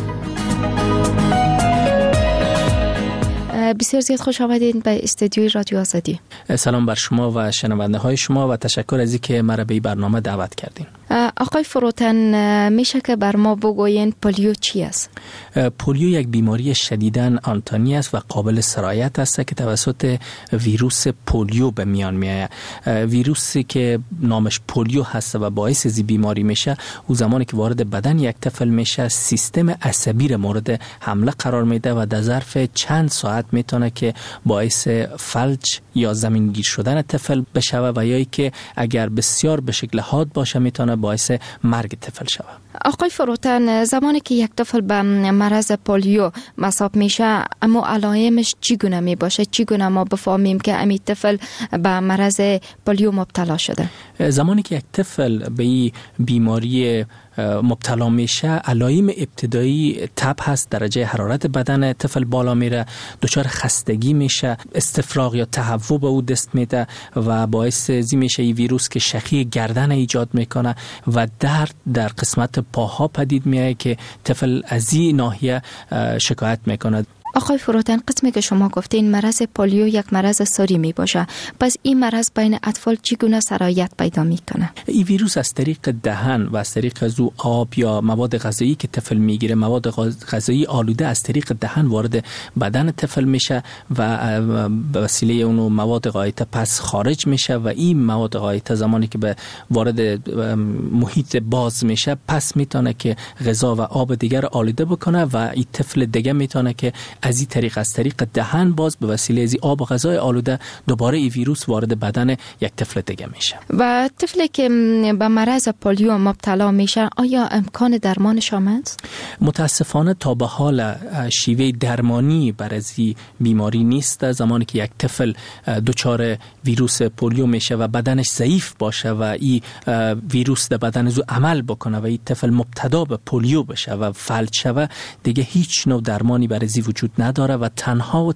بسیار زیاد خوش آمدید به استودیوی رادیو آزادی. سلام بر شما و شنونده های شما و تشکر از اینکه مرا به این برنامه دعوت کردین. آقای فروتن، میشه که بر ما بگوین پولیو چی است؟ پولیو یک بیماری شدیداً آنتانی است و قابل سرایت است که توسط ویروس پولیو به میان میآید. ویروسی که نامش پولیو هست و باعث از بیماری میشه، او زمانی که وارد بدن یک طفل میشه سیستم عصبی را مورد حمله قرار میده و در ظرف چند ساعت میتونه که باعث فلج یا زمینگیر شدن طفل بشه و یا که اگر بسیار به شکل حاد باشه میتونه باعث مرگ طفل شود. آقای فروتن، زمانی که یک طفل به مرض پولیو مصاب میشه، اما علائمش چگونه می باشه؟ چگونه ما بفهمیم که امی طفل به مرض پولیو مبتلا شده؟ زمانی که یک طفل به این بیماری مبتلا میشه، علائم ابتدایی تب هست، درجه حرارت بدن طفل بالا میره، دچار خستگی میشه، استفراغ یا تهوع به او دست میده و باعث زی میشه این ویروس که شخی گردن ایجاد میکنه و درد در قسمت پاها پدید میاد که طفل از این ناحیه شکایت میکنه. آقای فروتن، قسمی که شما گفتین مرض پولیو یک مرض ساری می باشه، پس این مرض بین اطفال چگونه سرایت پیدا میکنه؟ این ویروس از طریق دهن و از طریق از آب یا مواد غذایی که طفل میگیره، مواد غذایی آلوده از طریق دهن وارد بدن طفل میشه و به وسیله اونو مواد غایطه پس خارج میشه و این مواد غایطه زمانی که به وارد محیط باز میشه پس میتونه که غذا و آب دیگر آلوده بکنه و این طفل دیگه میتونه که از این طریق از طریق دهن باز به وسیله از آب و غذای آلوده دوباره این ویروس وارد بدن یک طفل دیگه میشه. و طفلی که به مرض پولیو مبتلا میشه آیا امکان درمانش هست؟ متاسفانه تا به حال شیوه درمانی برای این بیماری نیست. زمانی که یک طفل دچار ویروس پولیو میشه و بدنش ضعیف باشه و این ویروس در بدن او عمل بکنه و این طفل مبتلا به پولیو بشه و فلج شه، دیگه هیچ نوع درمانی برای این وجود نداره و تنها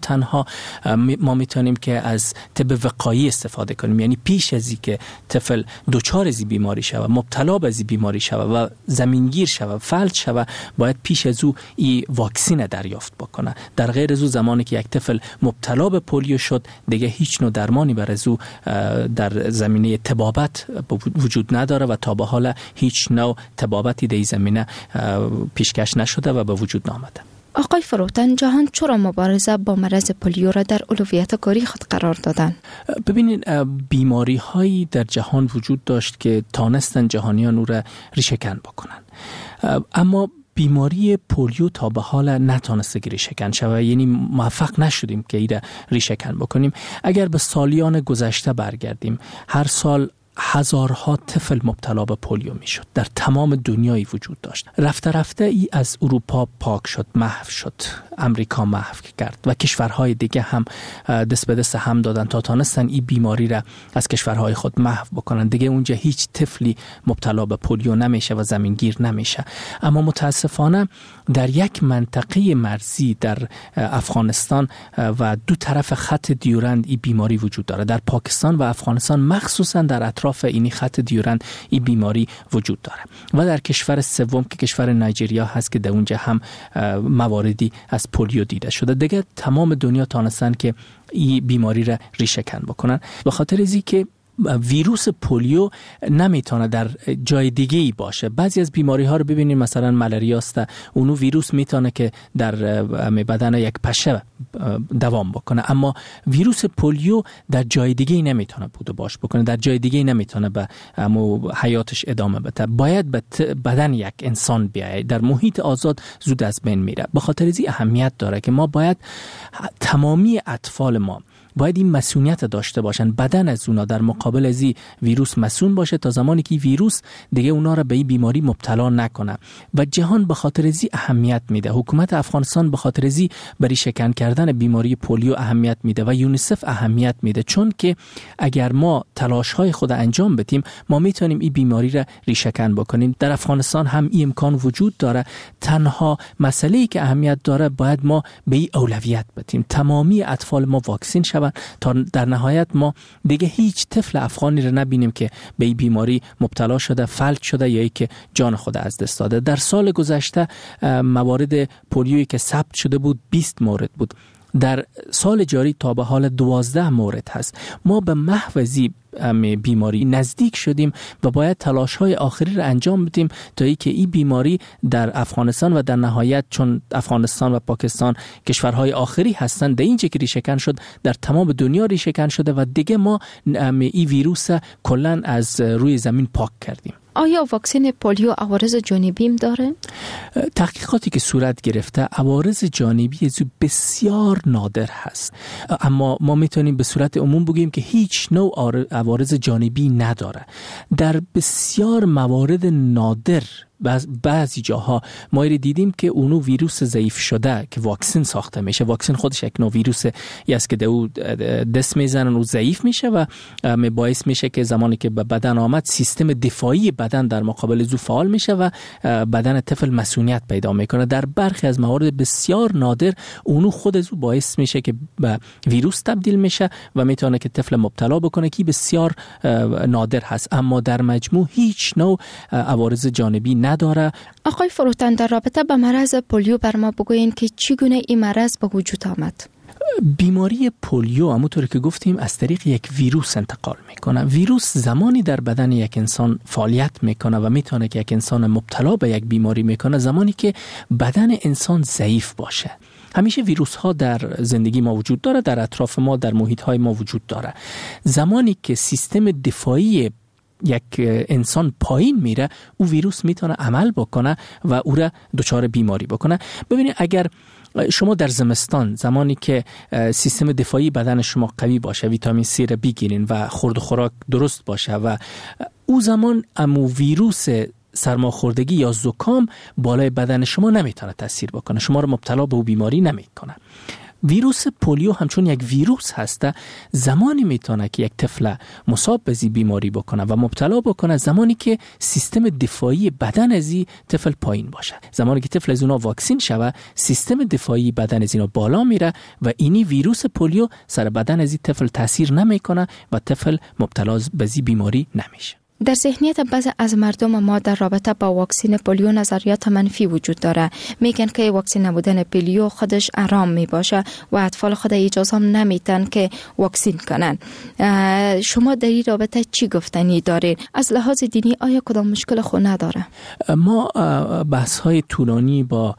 ما میتونیم که از طب وقایعی استفاده کنیم. یعنی پیش از این که طفل دچار از بیماری شود، مبتلا به این بیماری شود و زمینگیر شود، فلج شود، باید پیش از او این واکسن دریافت بکنه. در غیر از او زمانی که یک طفل مبتلا به پولیو شد، دیگه هیچ نوع درمانی برای او در زمینه طبابت وجود نداره و تا به حال هیچ نوع طبابتی در این زمینه پیشکش نشده و به وجود نآمده. آقای فروتن، جهان چرا مبارزه با مرض پولیو را در اولویت کاری خود قرار دادن؟ ببینید، بیماری هایی در جهان وجود داشت که تانستن جهانیان او را ریشه‌کن بکنن، اما بیماری پولیو تا به حال نتونسته که ریشه‌کن شود، یعنی موفق نشدیم که این را ریشه‌کن بکنیم. اگر به سالیان گذشته برگردیم، هر سال هزارها طفل مبتلا به پولیو میشد، در تمام دنیایی وجود داشت. رفته رفته ای از اروپا پاک شد، محو شد، امریکا محو کرد و کشورهای دیگه هم دست به دست هم دادن تا تانستن این بیماری را از کشورهای خود محو بکنن. دیگه اونجا هیچ طفلی مبتلا به پولیو نمیشه و زمینگیر نمیشه. اما متاسفانه در یک منطقه مرزی در افغانستان و دو طرف خط دیورند این بیماری وجود داره. در پاکستان و افغانستان مخصوصا در اطراف اینی خط دیورند این بیماری وجود داره و در کشور سوم که کشور نایجریا هست که در اونجا هم مواردی از پولیو دیده شده. دیگه تمام دنیا تانستن که این بیماری را ریشه‌کن بکنن به خاطر از اینکه ویروس پولیو نمیتونه در جای دیگه ای باشه. بعضی از بیماری ها رو ببینید، مثلا ملاریا است، اونو ویروس میتونه که در بدن یک پشه دوام بکنه، اما ویروس پولیو در جای دیگه ای نمیتونه بود و باش بکنه، در جای دیگه ای نمیتونه به حیاتش ادامه بده. باید به بدن یک انسان بیاید، در محیط آزاد زود از بین میره. به خاطر این اهمیت داره که ما باید تمامی اطفال ما باید این مسئولیت داشته باشن، بدن از اونا در مقابل از این ویروس مسئول باشه تا زمانی که ویروس دیگه اونا را به این بیماری مبتلا نکنه. و جهان به خاطر از اهمیت میده، حکومت افغانستان به خاطر از برای شکن کردن بیماری پولیو اهمیت میده و یونیسف اهمیت میده، چون که اگر ما تلاش های خود انجام بدیم ما میتونیم این بیماری را ریشه‌کن بکنیم. در افغانستان هم این امکان وجود داره. تنها مسئله‌ای که اهمیت داره باید ما به این اولویت بدیم، تمامی اطفال ما واکسین شوند تا در نهایت ما دیگه هیچ طفل افغانی را نبینیم که به این بیماری مبتلا شده، فلج شده یا ای که جان خود از دست داده. در سال گذشته موارد پولیویی که ثبت شده بود 20 مورد بود. در سال جاری تا به حال 12 مورد هست. ما به محو بیماری نزدیک شدیم و باید تلاش‌های آخری را انجام بدیم تا اینکه این بیماری در افغانستان و در نهایت، چون افغانستان و پاکستان کشورهای آخری هستند، در اینجا که ریشه‌کن شد در تمام دنیا ریشه‌کن شده و دیگه ما این ویروس کلاً از روی زمین پاک کردیم. آیا واکسن پولیو عوارض جانبی داره؟ تحقیقاتی که صورت گرفته عوارض جانبی بسیار نادر هست، اما ما میتونیم به صورت عموم بگیم که هیچ نوع عوارض جانبی نداره. در بسیار موارد نادر بعضی جاها ما دیدیم که اونو ویروس ضعیف شده که واکسن ساخته میشه، واکسن خودش یک نوع ویروس است که دو دست میزنن و ضعیف میشه و باعث میشه که زمانی که به بدن آمد سیستم دفاعی بدن در مقابل زو فعال میشه و بدن طفل مسئولیت پیدا میکنه. در برخی از موارد بسیار نادر اونو خود زو باعث میشه که به ویروس تبدیل میشه و میتونه که طفل مبتلا بکنه که بسیار نادر هست، اما در مجموع هیچ نوع عوارض جانبی نداره. آقای فروتن، در رابطه با مرض پولیو بر ما بگوین که چگونه این مرض به وجود آمد؟ بیماری پولیو همونطور که گفتیم از طریق یک ویروس انتقال میکنه. ویروس زمانی در بدن یک انسان فعالیت میکنه و میتونه که یک انسان مبتلا به یک بیماری میکنه زمانی که بدن انسان ضعیف باشه. همیشه ویروس ها در زندگی ما وجود داره، در اطراف ما، در محیط های ما وجود داره. زمانی که سیستم دفاعی یک انسان پایین میره، او ویروس میتونه عمل بکنه و او را دچار بیماری بکنه. ببینید اگر شما در زمستان زمانی که سیستم دفاعی بدن شما قوی باشه، ویتامین سی را بگیرین و خورد و خوراک درست باشه و او زمان امو ویروس سرماخوردگی یا زکام بالای بدن شما نمیتونه تاثیر بکنه، شما رو مبتلا به او بیماری نمیکنه. ویروس پولیو همچون یک ویروس هسته، زمانی میتونه که یک طفل مصاب به زی بیماری بکنه و مبتلا بکنه زمانی که سیستم دفاعی بدن از این طفل پایین باشه. زمانی که طفل از اونا واکسین شوه، سیستم دفاعی بدن از اینا بالا میره و اینی ویروس پولیو سر بدن از این طفل تاثیر نمیکنه و طفل مبتلا به زی بیماری نمیشه. در ذهنیت بعضی از مردم ما در رابطه با واکسن پولیو نظریات منفی وجود داره. میگن که واکسن نبودن پولیو خودش آرام می باشه و اطفال خود اجازه هم نمیتن که واکسن کنن. شما در این رابطه چی گفتنی دارین؟ از لحاظ دینی آیا کدام مشکل خود نداره؟ ما بحث های طولانی با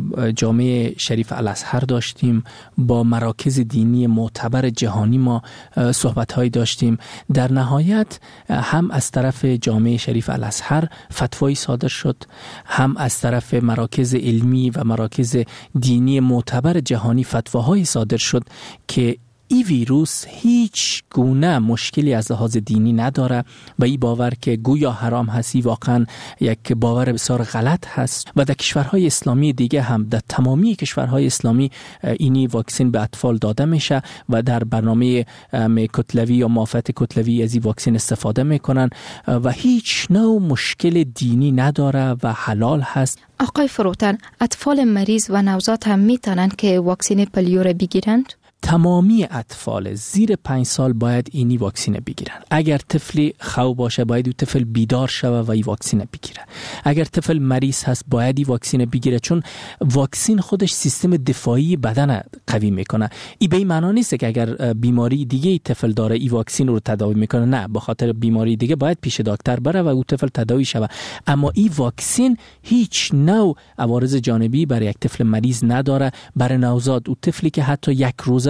جامعه شریف الازهر داشتیم، با مراکز دینی معتبر جهانی ما صحبت های داشتیم. در نهایت هم از طرف جامعه شریف الازهر فتوایی صادر شد، هم از طرف مراکز علمی و مراکز دینی معتبر جهانی فتواهایی صادر شد که این ویروس هیچ گونه مشکلی از لحاظ دینی نداره و این باور که گویا حرام هستی واقعا یک باور بسیار غلط هست. و در کشورهای اسلامی دیگه هم، در تمامی کشورهای اسلامی اینی واکسن به اطفال داده میشه و در برنامه کتلوی یا موافقت کتلوی از این واکسن استفاده میکنن و هیچ نوع مشکل دینی نداره و حلال هست. آقای فروتن، اطفال مریض و نوزاد هم میتونن که واکسن پولیو را بگیرند؟ تمامی اطفال زیر 5 سال باید اینی واکسینه بگیرن. اگر طفلی خو باشه باید او طفل بیدار شوه و این واکسینه بگیره. اگر طفل مریض هست باید این واکسینه بگیره، چون واکسین خودش سیستم دفاعی بدن قوی میکنه. این به این معنا نیست که اگر بیماری دیگه طفل داره این واکسین رو تداوی میکنه، نه، به خاطر بیماری دیگه باید پیش دکتر بره و او طفل تداوی شوه. اما این واکسین هیچ نوع عوارض جانبی برای یک طفل مریض نداره. برای نوزاد او طفلی که حتی یک روزه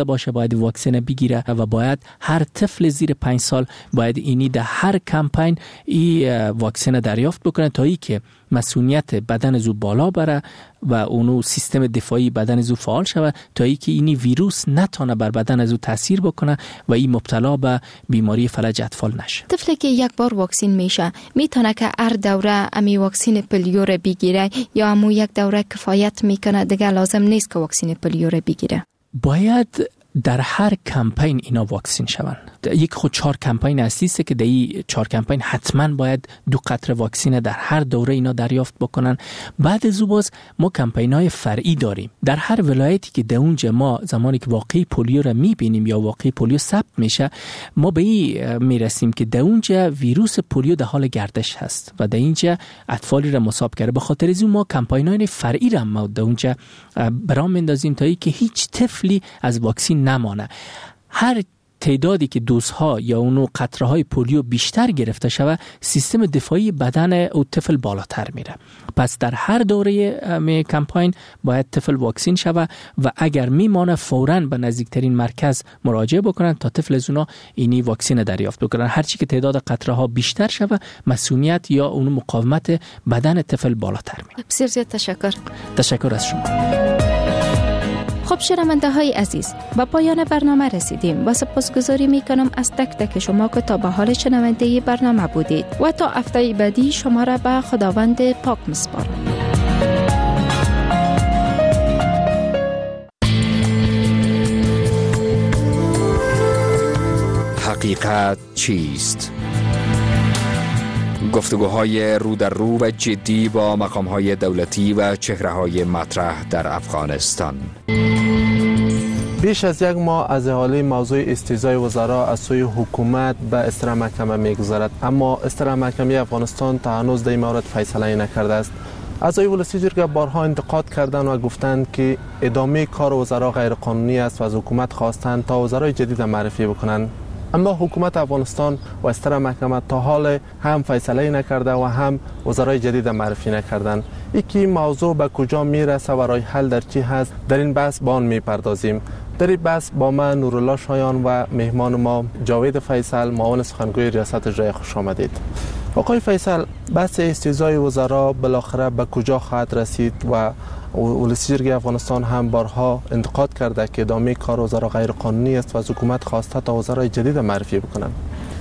16 باشه باید واکسن بگیره و باید هر طفل زیر 5 سال باید اینی در هر کمپین این واکسن دریافت بکنه تا ای که مسئولیت بدن زو بالا بره و اونو سیستم دفاعی بدن زو فعال شود تا ای که اینی ویروس نتونه بر بدن زو تاثیر بکنه و این مبتلا به بیماری فلج اطفال نشه. طفلی که یک بار واکسین میشه میتونه که هر دوره امی واکسین پولیو رو بگیره یا امو یک دوره کفایت میکنه دیگه لازم نیست که واکسین پولیو رو بگیره؟ باید در هر کمپین اینا واکسین شوند. یک خود 4 کمپین هستیست که در این 4 کمپین حتما باید 2 قطره واکسین در هر دوره اینا دریافت بکنن. بعد از باز ما کمپین های فرعی داریم در هر ولایتی که در اونجا ما زمانی که واقعی پولیو را میبینیم یا واقعی پولیو ثبت میشه ما به این میرسیم که در اونجا ویروس پولیو در حال گردش هست و در اینجا اطفالی را مصاب کرده. به خاطر از ما کمپین های فرعی را ما در اونجا برام اندازیم تا که هیچ طفلی از واکسین نمانه. هر تعدادی که دوزها یا اونو قطره های پولیو بیشتر گرفته شود سیستم دفاعی بدن او طفل بالاتر میره. پس در هر دوره کمپین باید طفل واکسین شود و اگر میمانه فوراً به نزدیکترین مرکز مراجعه بکنن تا طفل از اونا اینی واکسین دریافت بکنن. هرچی که تعداد قطره ها بیشتر شود مسئولیت یا اونو مقاومت بدن طفل بالاتر میره. بسیار زیاد تشکر از شما. خب شنونده های عزیز به پایان برنامه رسیدیم و سپاسگزاری میکنم از تک تک شما که تا به حال شنونده برنامه بودید و تا هفته بعدی شما را به خداوند پاک میسپارم. حقیقت چیست؟ گفتگوهای رو در رو و جدی با مقامهای دولتی و چهره‌های مطرح در افغانستان. بیش از 1 ماه از احاله موضوع استیضای وزرا از سوی حکومت به استرا محکمه میگذرد، اما استرا محکمه افغانستان تا هنوز در این مورد فیصله نکرده است. اعضای ولسی جرگه بارها انتقاد کردند و گفتند که ادامه کار وزرا غیر قانونی است و از حکومت خواستند تا وزرای جدید معرفی بکنند. اما حکومت افغانستان و استرا محکمه تا حال هم فیصله نکرده و هم وزرای جدید معرفی نکردند. این موضوع به کجا میرسه و راه حل در چی هست؟ در این بحث با آن میپردازیم. در این بحث با من نورالله شایان و مهمان ما جاوید فیصل، معاون سخنگوی ریاست اجرایی خوش آمدید. آقای فیصل، بحث استیضای وزرا بالاخره به کجا خواهد رسید و ولسی جرگه افغانستان هم بارها انتقاد کرده که ادامه کار وزرا غیر قانونی است و از حکومت خواسته تا وزرای جدید معرفی بکنند.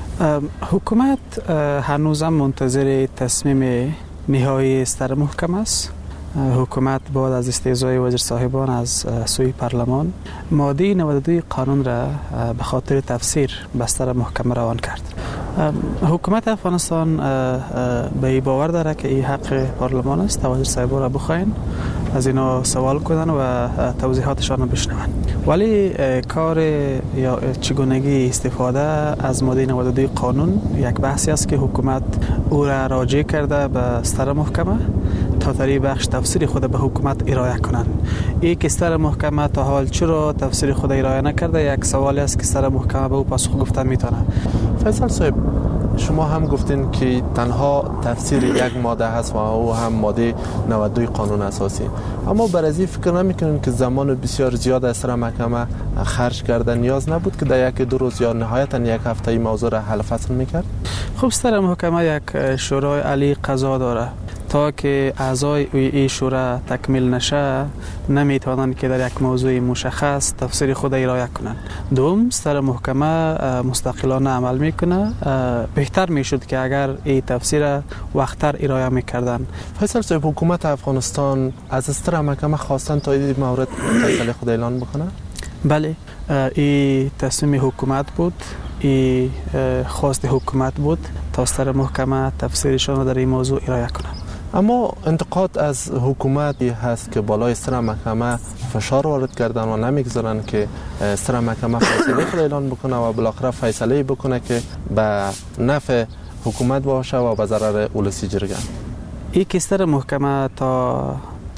حکومت هنوز هم منتظر تصمیم نهایی استر محکمه است. حکومت بعد از استیضای وزیر صاحبان از سوی پارلمان ماده 92 قانون را به خاطر تفسیر به استر محکمه روان کرد. حکومت افغانستان به این باور داره که این حق پارلمان است تا وزیر صاحبان را بخواین از اینا سوال کنن و توضیحاتشان را بشنون. ولی کار یا چگونگی استفاده از ماده 92 قانون یک بحثی است که حکومت او را راجع کرده به استر محکمه تا طریق بخش تفسیر خود به حکومت ارائه کنند. این که استر محکمه تا حال چرا تفسیر خود ارائه نکرده یک سوالی است که استر محکمه به او پاسخ گفتن میتونه. فیصل صاحب، شما هم گفتین که تنها تفسیر یک ماده هست و او هم ماده 92 قانون اساسی، اما برای فکر نمیکنین که زمان بسیار زیاد استرا محکمه خرج کرده نیاز نبود که در 1-2 روز یا نهایتا یک هفته این موضوع را حل فصل میکرد؟ خب استرا محکمه یک شورای عالی قضا داره. تا که اعضای این شورا تکمیل نشه نمیتوانند که در یک موضوع مشخص تفسیر خود ارائه کنند. دوم، استر محکمه مستقلانه عمل میکنه. بهتر میشد که اگر این تفسیر وقتر ارائه میکردن. فیصل صاحب، حکومت افغانستان از استر محکمه خواستن تا این مورد فیصله خود اعلان بکنه؟ بله، این تصمیم حکومت بود، این خواست حکومت بود تا استر محکمه تفسیرشان را در این موضوع ارائه کنند. اما انتقاد از حکومت هست که بالای استرا محکمه فشار وارد کردن و نمیگذارن که استرا محکمه فیصله خود اعلان بکنه و بالاخره فیصله بکنه که به نفع حکومت باشه و به ضرر ولسی جرگه. این که استرا محکمه تا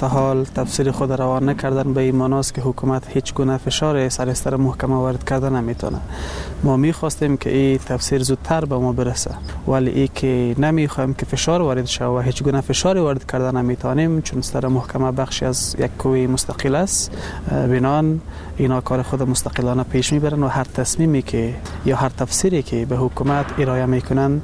تا حال تفسیر خود روان نکردن به این معناست که حکومت هیچ گونه فشار سر سر محکمه وارد کردن نمیتونه. ما میخواستیم که این تفسیر زودتر به ما برسه، ولی ای که نمیخوایم که فشار وارد شه و هیچ گونه فشار وارد کردن نمیتونیم، چون سر محکمه بخشی از یک قوه مستقل است. بنان اینا کار خود مستقلانه پیش میبرن و هر تصمیمی که یا هر تفسیری که به حکومت ارائه میکنن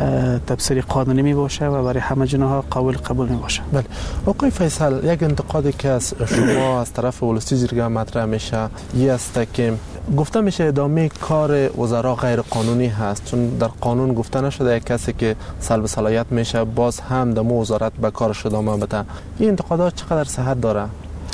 تفسیر قانونی می باشه و برای همه جناها قبول می باشه. بله آقای فیصل، یک انتقادی که از شما از طرف ولسی جرگه مطرح میشه این است که گفته میشه ادامه کار وزرا غیر قانونی هست، چون در قانون گفته نشده یک کسی که سلب صلاحیت میشه باز هم در وزارت به کارش ادامه بده. این انتقادات چقدر صحت داره؟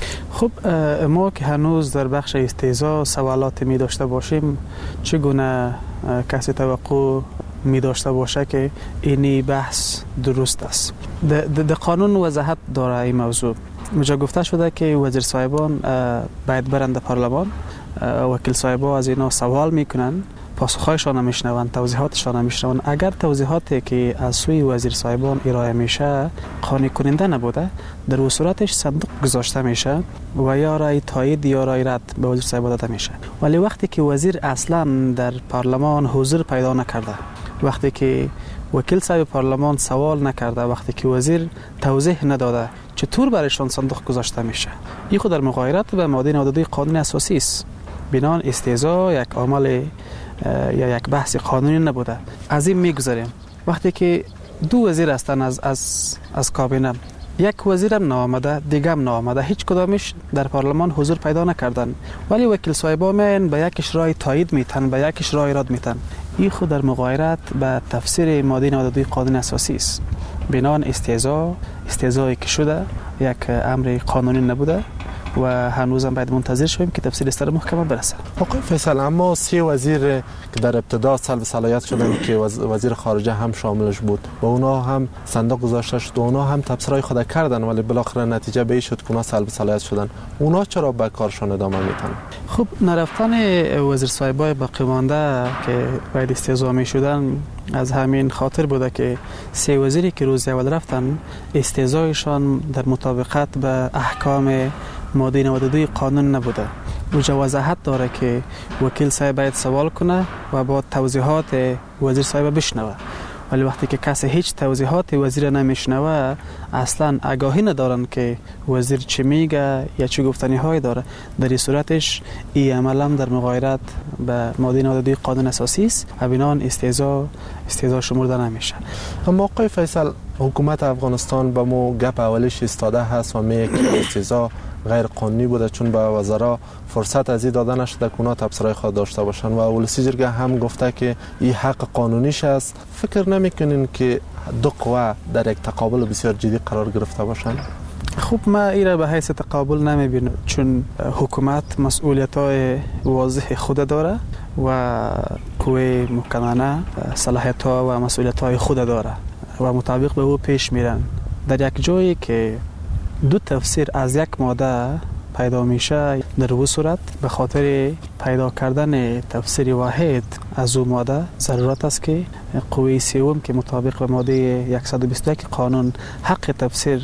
خب ما که هنوز در بخش استیضاح سوالات می داشته باشیم، چگونه کسی توقع می داشته باشه که اینی بحث درست است؟ در قانون وضاحت داره این موضوع. اونجا گفته شده که وزیر صاحبان باید برند پارلمان، وکیل صاحبان از اینا سوال میکنن، پاسخهایشان نمیشنون، توضیحاتشان نمیشنون. اگر توضیحاتی که از سوی وزیر صاحبان ارائه میشه قانع کننده نبوده، در اون صورتش صندوق گذاشته میشه و یا رای تایید یا رای رد به وزیر صاحب داده میشه. ولی وقتی که وزیر اصلا در پارلمان حضور پیدا نکرده، وقتی که وکیل صاحب پارلمان سوال نکرده، وقتی که وزیر توضیح نداده، چطور برایشان صندوق گذاشته میشه؟ این خود در مغایرت به ماده 92 قانون اساسی است. بنان استیضاح یک عمل یا یک بحث قانونی نبوده. از این میگذاریم. وقتی که دو وزیر هستن از کابینه، یک وزیرم ناآمده، دیگه هم ناآمده، هیچ کدامش در پارلمان حضور پیدا نکردن، ولی وکیل صاحبا میان به یکش رای تایید میتن، به یکش رای رد میتن. این خود در مغایرت به تفسیر ماده 92 قانون اساسی است. بنان استیضاحی که شده یک امر قانونی نبوده و هنوزم باید منتظر شویم که تفسیر سر محکمه برسه. آقای فیصل، اما 3 وزیر که در ابتدا سلب صلاحیت شدن که وزیر خارجه هم شاملش بود، با اونا هم صندوق گذاشته شد و اونا هم تفسیرای خود کردن، ولی بالاخره نتیجه به این شد که اونا سلب صلاحیت شدن. اونا چرا به کارشون ادامه میدن؟ خب نرفتن وزیر صاحبای باقی مانده که باید استیضاح می شدن از همین خاطر بوده که 3 وزیری که روز اول رفتن استیضاحشان در مطابقت به احکام ماده 92 قانون نبوده. اونجا وضاحت داره که وکیل صاحب باید سوال کنه و با توضیحات وزیر صاحب بشنوه، ولی وقتی که کسی هیچ توضیحات وزیر نمیشنوه، اصلا آگاهی ندارن که وزیر چی میگه یا چی گفتنی های داره، در این صورتش این عمل هم در مغایرت به ماده 92 قانون اساسی است و بنان استیضاح شمرده نمیشه. اما آقای فیصل، حکومت افغانستان به مو گپ اولش ایستاده هست و میگه که استیضاح غیر قانونی بوده، چون به وزرا فرصت از این داده نشده که اونا تبصره‌های خود داشته باشن و ولسی جرگه هم گفته که این حق قانونیش است. فکر نمیکنین که دو قوه در یک تقابل بسیار جدی قرار گرفته باشن؟ خب ما ایره به حیث تقابل نمیبینم، چون حکومت مسئولیت‌های واضح خود داره و قوه مقننه صلاحیت‌ها و مسئولیت‌های خود داره و مطابق به او پیش میرن. در یک جایی که دو تفسیر از یک ماده پیدا میشه، در او صورت به خاطر پیدا کردن تفسیر واحد از او ماده ضرورت است که قوه سوم که مطابق به ماده 121 قانون حق تفسیر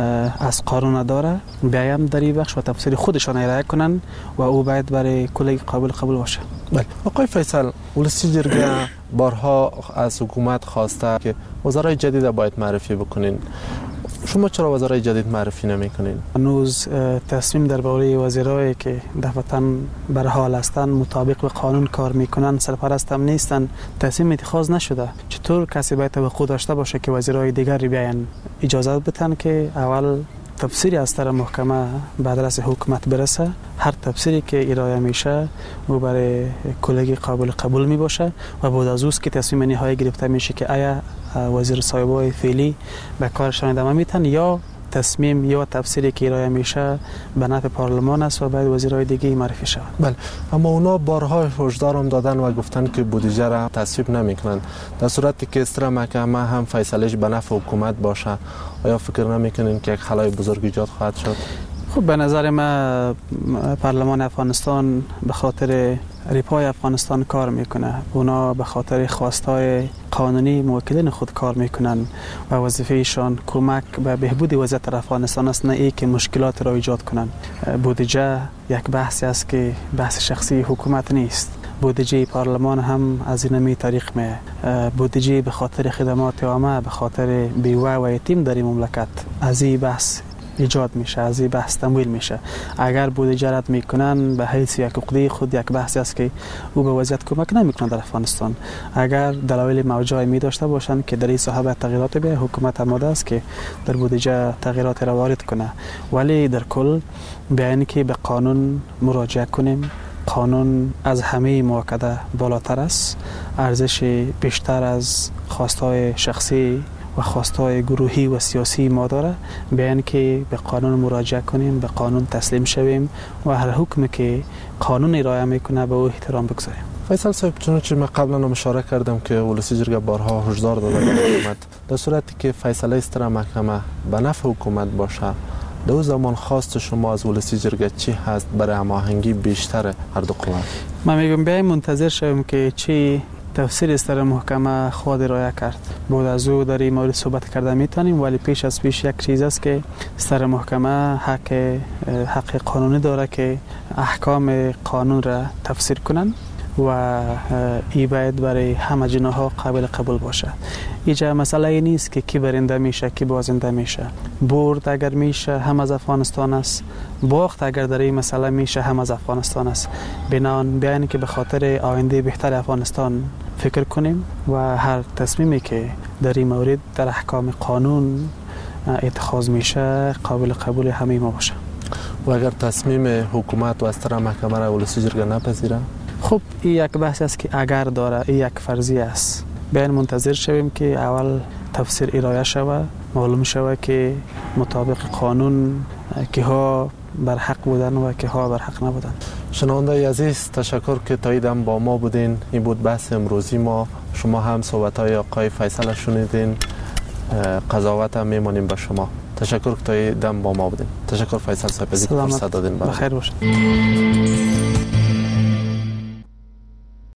از قانون داره بیایم در این بخش و تفسیر خودشان ارائه کنن و او باید برای کل قبول باشه. بله آقای فیصل، ولسی جرگه بارها از حکومت خواسته که وزرای جدید باید معرفی بکنین. شما چرا وزرای جدید معرفی نمی‌کنین؟ هنوز تصمیم درباره وزرایی که دفعتاً بر حال هستند مطابق به قانون کار میکنن سرپرست هم نیستن، تصمیم اتخاذ نشده. چطور کسی باید توقع داشته باشه که وزرای دیگری بیان؟ اجازه بدن که اول تفسیری از طرف محکمه به دست حکومت برسه، هر تفسیری که ارائه میشه و برای کلیگی قبول می باشه و بعد از اوست که تصمیم نهایی گرفته میشه که آیا وزیر صاحبای فعلی به کارشان ادامه میتن یا تصمیم یا تفسیری که ارائه میشه به نفع پارلمان است و باید وزیرای دیگه معرفی شود. بله، اما اونا بارها هشدار هم دادن و گفتن که بودجه را تصویب نمیکنن. در صورتی که استرا محکمه هم فیصلهش به نفع حکومت باشه، آیا فکر نمیکنین که یک خلای بزرگ ایجاد خواهد شد؟ خب به نظر من پارلمان افغانستان به خاطر ریپای افغانستان کار میکنه. اونا به خاطر خواستای قانونی موکلین خود کار میکنن و وظیفه ایشان کمک به بهبود وضعیت در افغانستان است، نه ای که مشکلات را ایجاد کنن. بودجه یک بحثی است که بحث شخصی حکومت نیست. بودجه پارلمان هم از این می طریق می بودجه به خاطر خدمات عامه، به خاطر بیوه و یتیم در این مملکت از این بحث ایجاد میشه، از این بحث تمویل میشه. اگر بودجه رد میکنن به حیث یک عقده خود یک بحثی است که او به وضعیت کمک نمیکنه در افغانستان. اگر دلایل موجهی می داشته باشند که در این صاحب تغییرات به حکومت آماده است که در بودجه تغییرات را وارد کنه، ولی در کل بیان که به قانون مراجعه کنیم. قانون از همه موکده بالاتر است، ارزش بیشتر از خواستهای شخصی و خواستهای گروهی و سیاسی ما داره. بیان که به قانون مراجعه کنیم، به قانون تسلیم شویم و هر حکمی که قانون ارائه میکنه به او احترام بگذاریم. فیصل صاحب، چون من قبلا اشاره کردم که ولسی جرگه بارها هشدار داده به حکومت در صورتی که فیصله استر محکمه به نفع حکومت باشه، دو زمان خواست شما از ولسی جرگه چی هست برای هماهنگی بیشتر هر دو قوا؟ من میگم بیایم منتظر شویم که چی تفسیر استر محکمه خود رایه کرد. بعد از او در این مورد صحبت کرده میتونیم، ولی پیش از پیش یک چیز است که استر محکمه حق قانونی داره که احکام قانون را تفسیر کنن و ای باید برای همه جناها قابل قبول باشه. اینجا مسئله ای نیست که کی برنده میشه کی بازنده میشه. برد اگر میشه هم از افغانستان است، باخت اگر در این مسئله میشه هم از افغانستان است. بیانی که به خاطر آینده بهتر افغانستان فکر کنیم و هر تصمیمی که در این مورد در احکام قانون اتخاذ میشه قابل قبول همه ما باشه. و اگر تصمیم حکومت و استر محکمه را ولسی جرگه نپذیره؟ خب این یک بحث است که اگر داره، این یک فرضیه است. بیاین منتظر شویم که اول تفسیر ارائه شود، معلوم شود که مطابق قانون که ها بر حق بودن و که ها بر حق نبودن. شنونده عزیز، تشکر که تاییدم با ما بودین. این بود بحث امروزی ما. شما هم صحبت های آقای فیصل شنیدین، قضاوت هم میمانیم به شما. تشکر که تاییدم با ما بودین. تشکر فیصل صاحب، فرصت دادین. بخیر باشید.